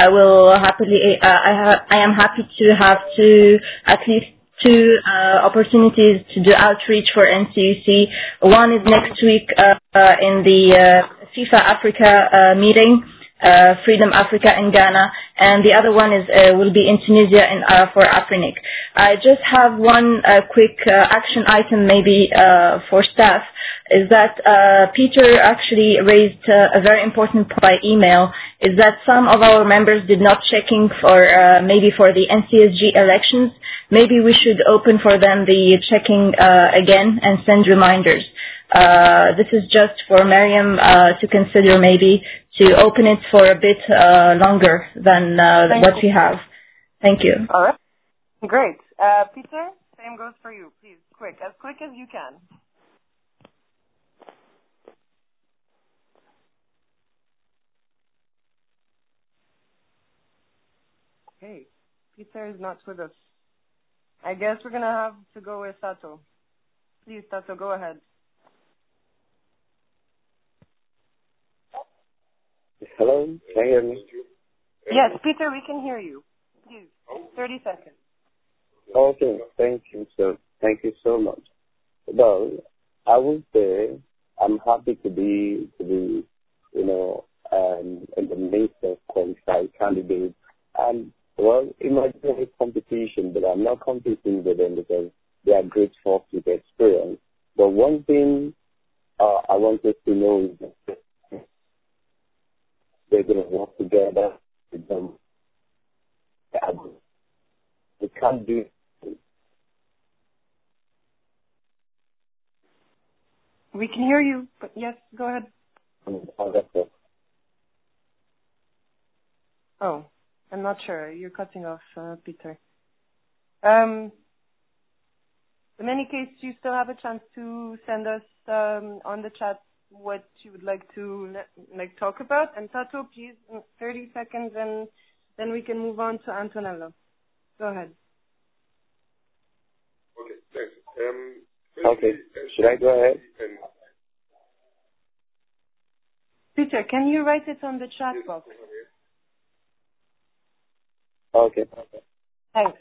I am happy to have at least two opportunities to do outreach for NCUC. One is next week in the FIFA Africa meeting. Freedom Africa in Ghana, and the other one will be in Tunisia for Afrinic. I just have one quick action item maybe for staff, is that Peter actually raised a very important point by email, is that some of our members did not checking for maybe for the NCSG elections, maybe we should open for them the checking again and send reminders. This is just for Mariam to consider maybe to open it for a bit longer than what we have. Thank you. All right. Great. Peter, same goes for you. Please, as quick as you can. Okay. Peter is not with us. I guess we're going to have to go with Tato. Please, Tato, go ahead. Hello, can you hear me? Yes, Peter, we can hear you. Please, 30 seconds. Okay, thank you so much. Well, I would say I'm happy to be in the midst of qualified candidates. And well, imagine a competition, but I'm not competing with them because they are great folks with experience. But one thing I wanted to know is that they're going to work together with them. They can't do it. We can hear you, but yes, go ahead. Oh, I'm not sure. You're cutting off, Peter. In any case, you still have a chance to send us on the chat what you would like to talk about. And Tato, please, 30 seconds, and then we can move on to Antonella. Go ahead. Okay, thanks. Okay, should I go ahead? Peter, can you write it on the chat box? Okay. Thanks.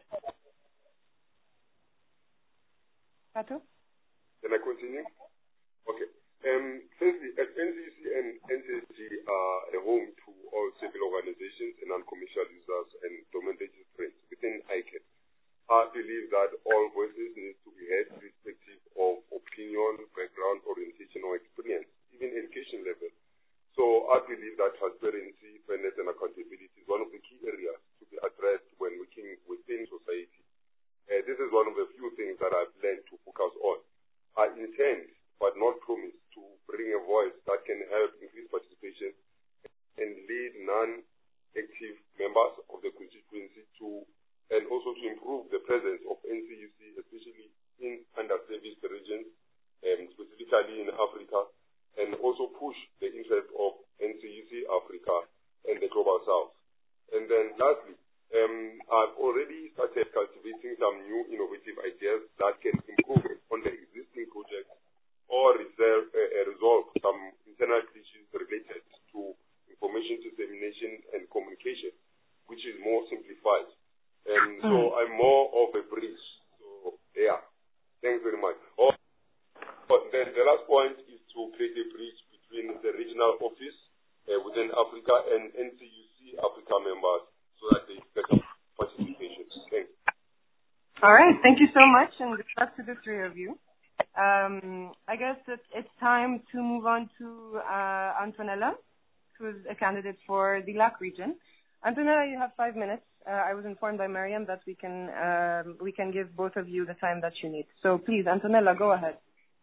Tato? Can I continue? Okay. Firstly, NCC and NCSG are a home to all civil organizations and non-commercial users and documented friends within ICANN. I believe that all voices need to be heard irrespective of opinion, background, orientation, or experience, even education level. So I believe that transparency, fairness, and accountability is one of the key areas to be addressed when working within society. This is one of the few things that I've learned to focus on. I intend, but not promise, to bring a voice that can help increase participation and lead non-active members of the constituency and also to improve the presence of NCUC, especially in underserviced regions, specifically in Africa, and also push the interest of NCUC Africa and the Global South. And then lastly, I've already started cultivating some new innovative ideas that can improve on the existing projects or resolve some internal issues related to information dissemination and communication, which is more simplified. And so I'm more of a bridge. So, yeah, thanks very much. But then the last point is to create a bridge between the regional office within Africa and NCUC Africa members so that they better participation. Thanks. All right. Thank you so much, and good luck to the three of you. I guess it's time to move on to Antonella, who is a candidate for the LAC region. Antonella, you have 5 minutes. I was informed by Mariam that we can give both of you the time that you need. So please, Antonella, go ahead.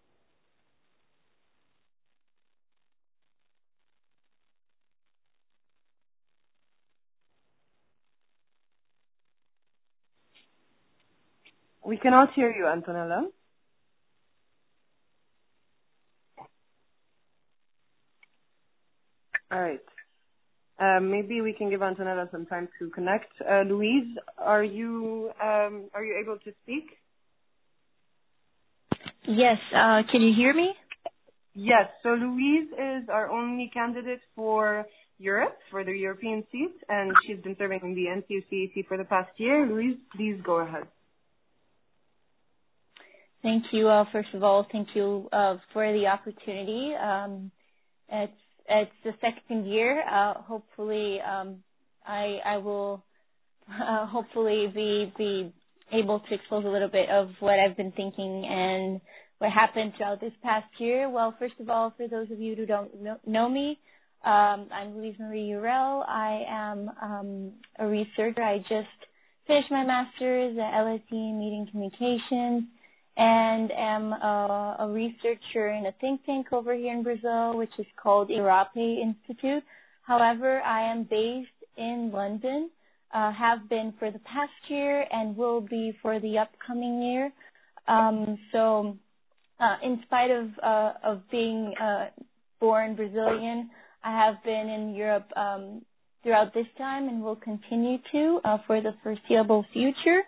We cannot hear you, Antonella. All right. Maybe we can give Antonella some time to connect. Louise, are you able to speak? Yes. Can you hear me? Yes. So Louise is our only candidate for Europe, for the European seat, and she's been serving in the NCUC for the past year. Louise, please go ahead. Thank you. First of all, thank you for the opportunity. It's the second year. Hopefully, I will hopefully be able to expose a little bit of what I've been thinking and what happened throughout this past year. Well, first of all, for those of you who don't know me, I'm Louise Marie Urel. I am a researcher. I just finished my master's at LSE in Media and Communications, and am a researcher in a think tank over here in Brazil, which is called Irape Institute. However, I am based in London, have been for the past year and will be for the upcoming year. So in spite of being born Brazilian, I have been in Europe throughout this time and will continue to for the foreseeable future.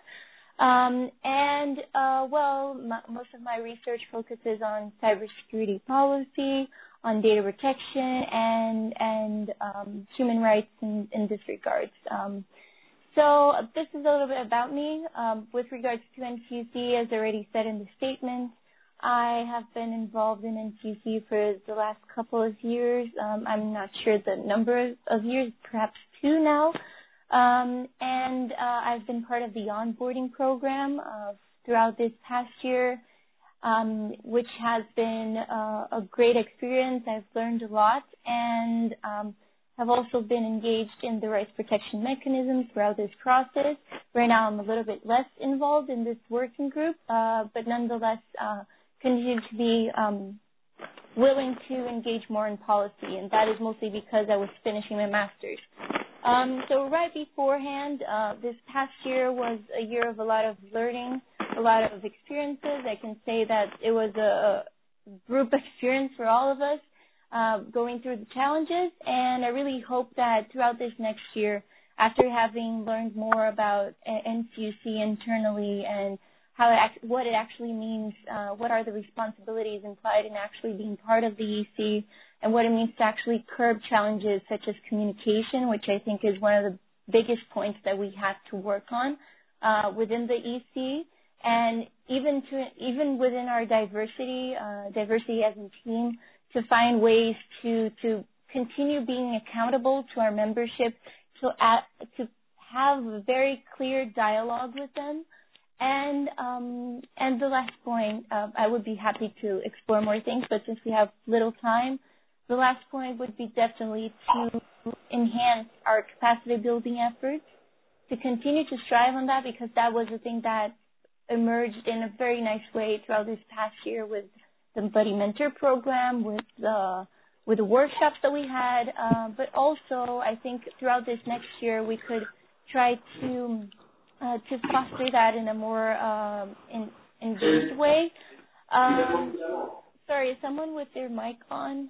Most of my research focuses on cybersecurity policy, on data protection, and human rights in this regards. So this is a little bit about me. With regards to NCUC, as already said in the statement, I have been involved in NCUC for the last couple of years. I'm not sure the number of years, perhaps 2 now. I've been part of the onboarding program throughout this past year, which has been a great experience. I've learned a lot and have also been engaged in the rights protection mechanisms throughout this process. Right now I'm a little bit less involved in this working group, but nonetheless continue to be willing to engage more in policy, and that is mostly because I was finishing my master's. So right beforehand, this past year was a year of a lot of learning, a lot of experiences. I can say that it was a group experience for all of us, going through the challenges, and I really hope that throughout this next year, after having learned more about NCUC internally and what it actually means, what are the responsibilities implied in actually being part of the EC, and what it means to actually curb challenges such as communication, which I think is one of the biggest points that we have to work on within the EC, and even within our diversity as a team, to find ways to continue being accountable to our membership, to have a very clear dialogue with them. And the last point, I would be happy to explore more things, but since we have little time, the last point would be definitely to enhance our capacity building efforts, to continue to strive on that, because that was the thing that emerged in a very nice way throughout this past year with the Buddy Mentor program, with the workshops that we had, but also I think throughout this next year we could try to foster that in a more engaged way. Sorry, is someone with their mic on?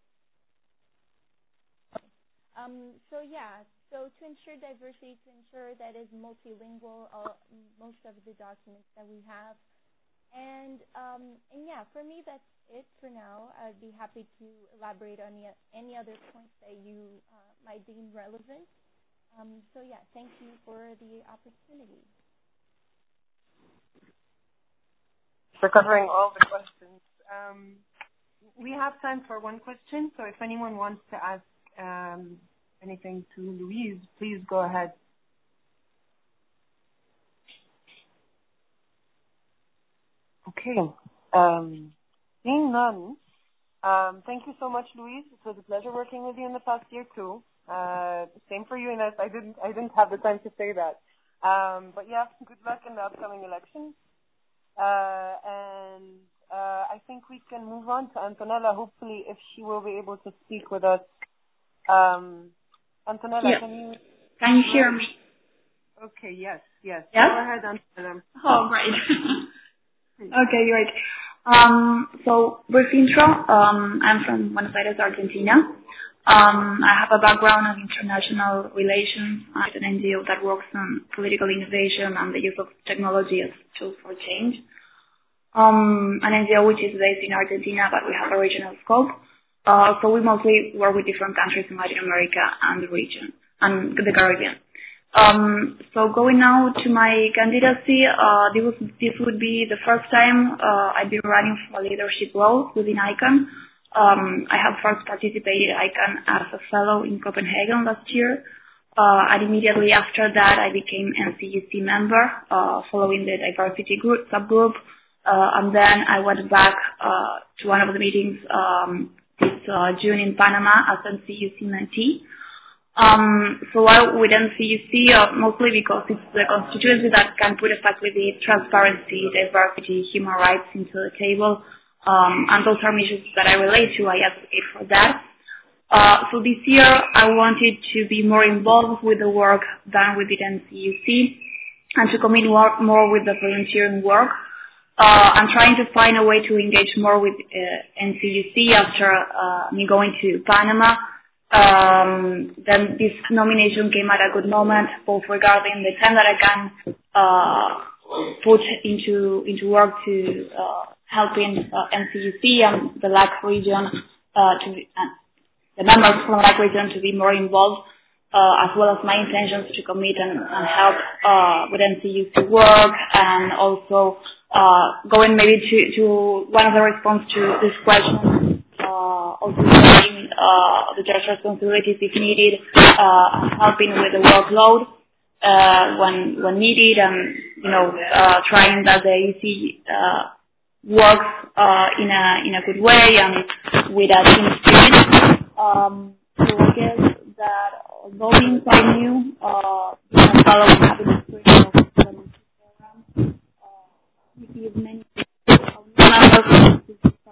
So to ensure diversity, to ensure that is multilingual, most of the documents that we have. And for me, that's it for now. I'd be happy to elaborate on any other points that you might deem relevant. Thank you for the opportunity. For covering all the questions. We have time for one question, so if anyone wants to ask anything to Louise, please go ahead. Okay. Seeing none, thank you so much, Louise. It was a pleasure working with you in the past year too. Same for you, Ines. I didn't have the time to say that. But yeah, good luck in the upcoming elections. I think we can move on to Antonella, hopefully, if she will be able to speak with us. Antonella, yeah. Can you hear me? Okay, yes. Yes? Go ahead, Antonella. Oh, great. Okay, great. So brief intro. I'm from Buenos Aires, Argentina. I have a background in international relations at an NGO that works on political innovation and the use of technology as tools for change. An NGO which is based in Argentina, but we have a regional scope. So we mostly work with different countries in Latin America and the region, and the Caribbean. So going now to my candidacy, this would be the first time I've been running for a leadership role within ICANN. I have first participated in ICANN as a fellow in Copenhagen last year, and immediately after that I became NCUC member, following the diversity subgroup, and then I went back to one of the meetings this June in Panama as NCUC mentee. So why with NCUC? Mostly because it's the constituency that can put effectively transparency, diversity, human rights into the table, and those are issues that I relate to. I advocate for that. So this year I wanted to be more involved with the work done with the NCUC and to commit more with the volunteering work. I'm trying to find a way to engage more with NCUC after me going to Panama. Then this nomination came at a good moment, both regarding the time that I can put into work to helping NCUC and the LAC region the members from the LAC region to be more involved, as well as my intentions to commit and help with NCUC work, and also going maybe to one of the response to this question, also taking the judge's responsibilities if needed, helping with the workload when needed, and trying that the EC works in a good way and with a team spirit. So I guess that although being quite new, being a fellow and having experience of the program, we give many members.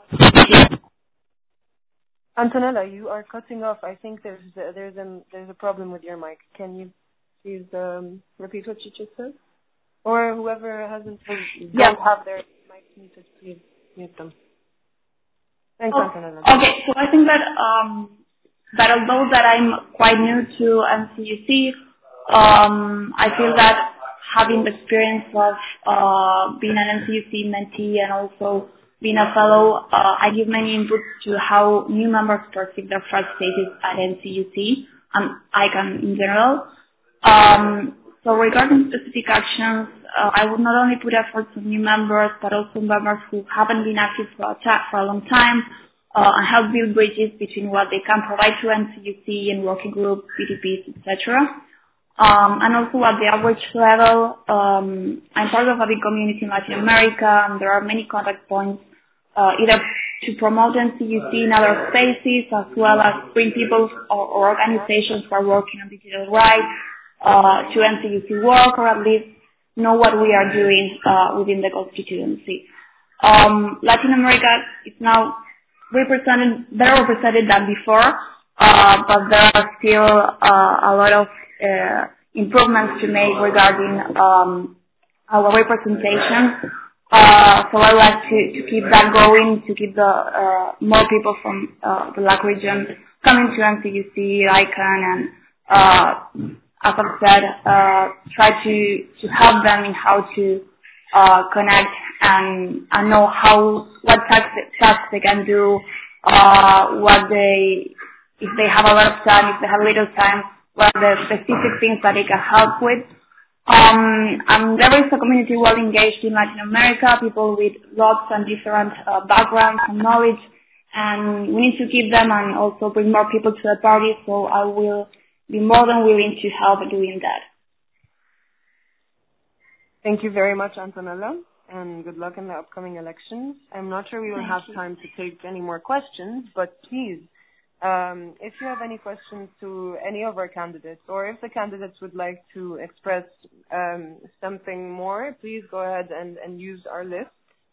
Antonella, you are cutting off. I think there's a problem with your mic. Can you please repeat what you just said? Or whoever don't have their mics muted, please mute them. Thanks, Antonella. Okay, so I think that although that I'm quite new to NCUC, I feel that having the experience of being an NCUC mentee and also being a fellow, I give many inputs to how new members perceive their first stages at NCUC and ICANN in general. So regarding specific actions, I would not only put efforts on new members, but also members who haven't been active for a long time, and help build bridges between what they can provide to NCUC and working groups, BTPs, etc. And also at the average level, I'm part of a big community in Latin America, and there are many contact points, either to promote NCUC in other spaces, as well as bring people or organizations who are working on digital rights to NCUC work, or at least know what we are doing within the constituency. Latin America is now better represented than before, but there are still a lot of improvements to make regarding our representation. So I would like to keep that going, to keep the more people from the LAC region coming to NCUC, ICANN, and as I've said, try to help them in how to connect and know what tasks they can do, if they have a lot of time, if they have little time, what are the specific things that they can help with. And there is a community well engaged in Latin America, people with lots and different backgrounds and knowledge, and we need to keep them and also bring more people to the party, so I will be more than willing to help doing that. Thank you very much, Antonella, and good luck in the upcoming elections. I'm not sure we will have time to take any more questions, but please, if you have any questions to any of our candidates, or if the candidates would like to express something more, please go ahead and use our list.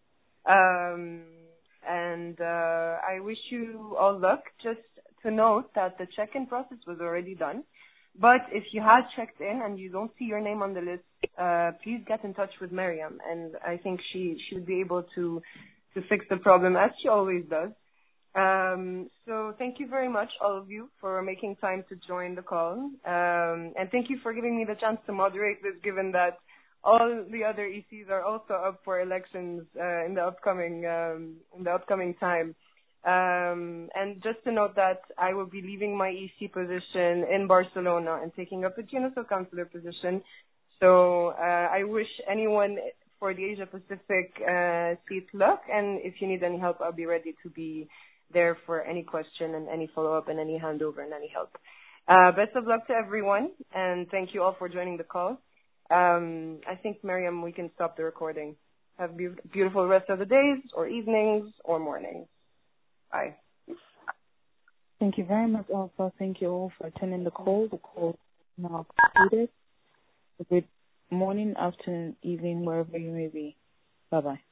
And I wish you all luck. Just to note that the check-in process was already done. But if you had checked in and you don't see your name on the list, please get in touch with Miriam, and I think she would be able to fix the problem, as she always does. So thank you very much, all of you, for making time to join the call. And thank you for giving me the chance to moderate this, given that all the other ECs are also up for elections in the upcoming time. And just to note that I will be leaving my EC position in Barcelona and taking up a UNISO Councillor position. So I wish anyone for the Asia Pacific seat luck, and if you need any help, I'll be ready to be there for any question and any follow-up and any handover and any help. Best of luck to everyone, and thank you all for joining the call. I think, Miriam, we can stop the recording. Have a beautiful rest of the days or evenings or mornings. Bye. Thank you very much, Alpha. Thank you all for attending the call. The call is now concluded. A good morning, afternoon, evening, wherever you may be. Bye-bye.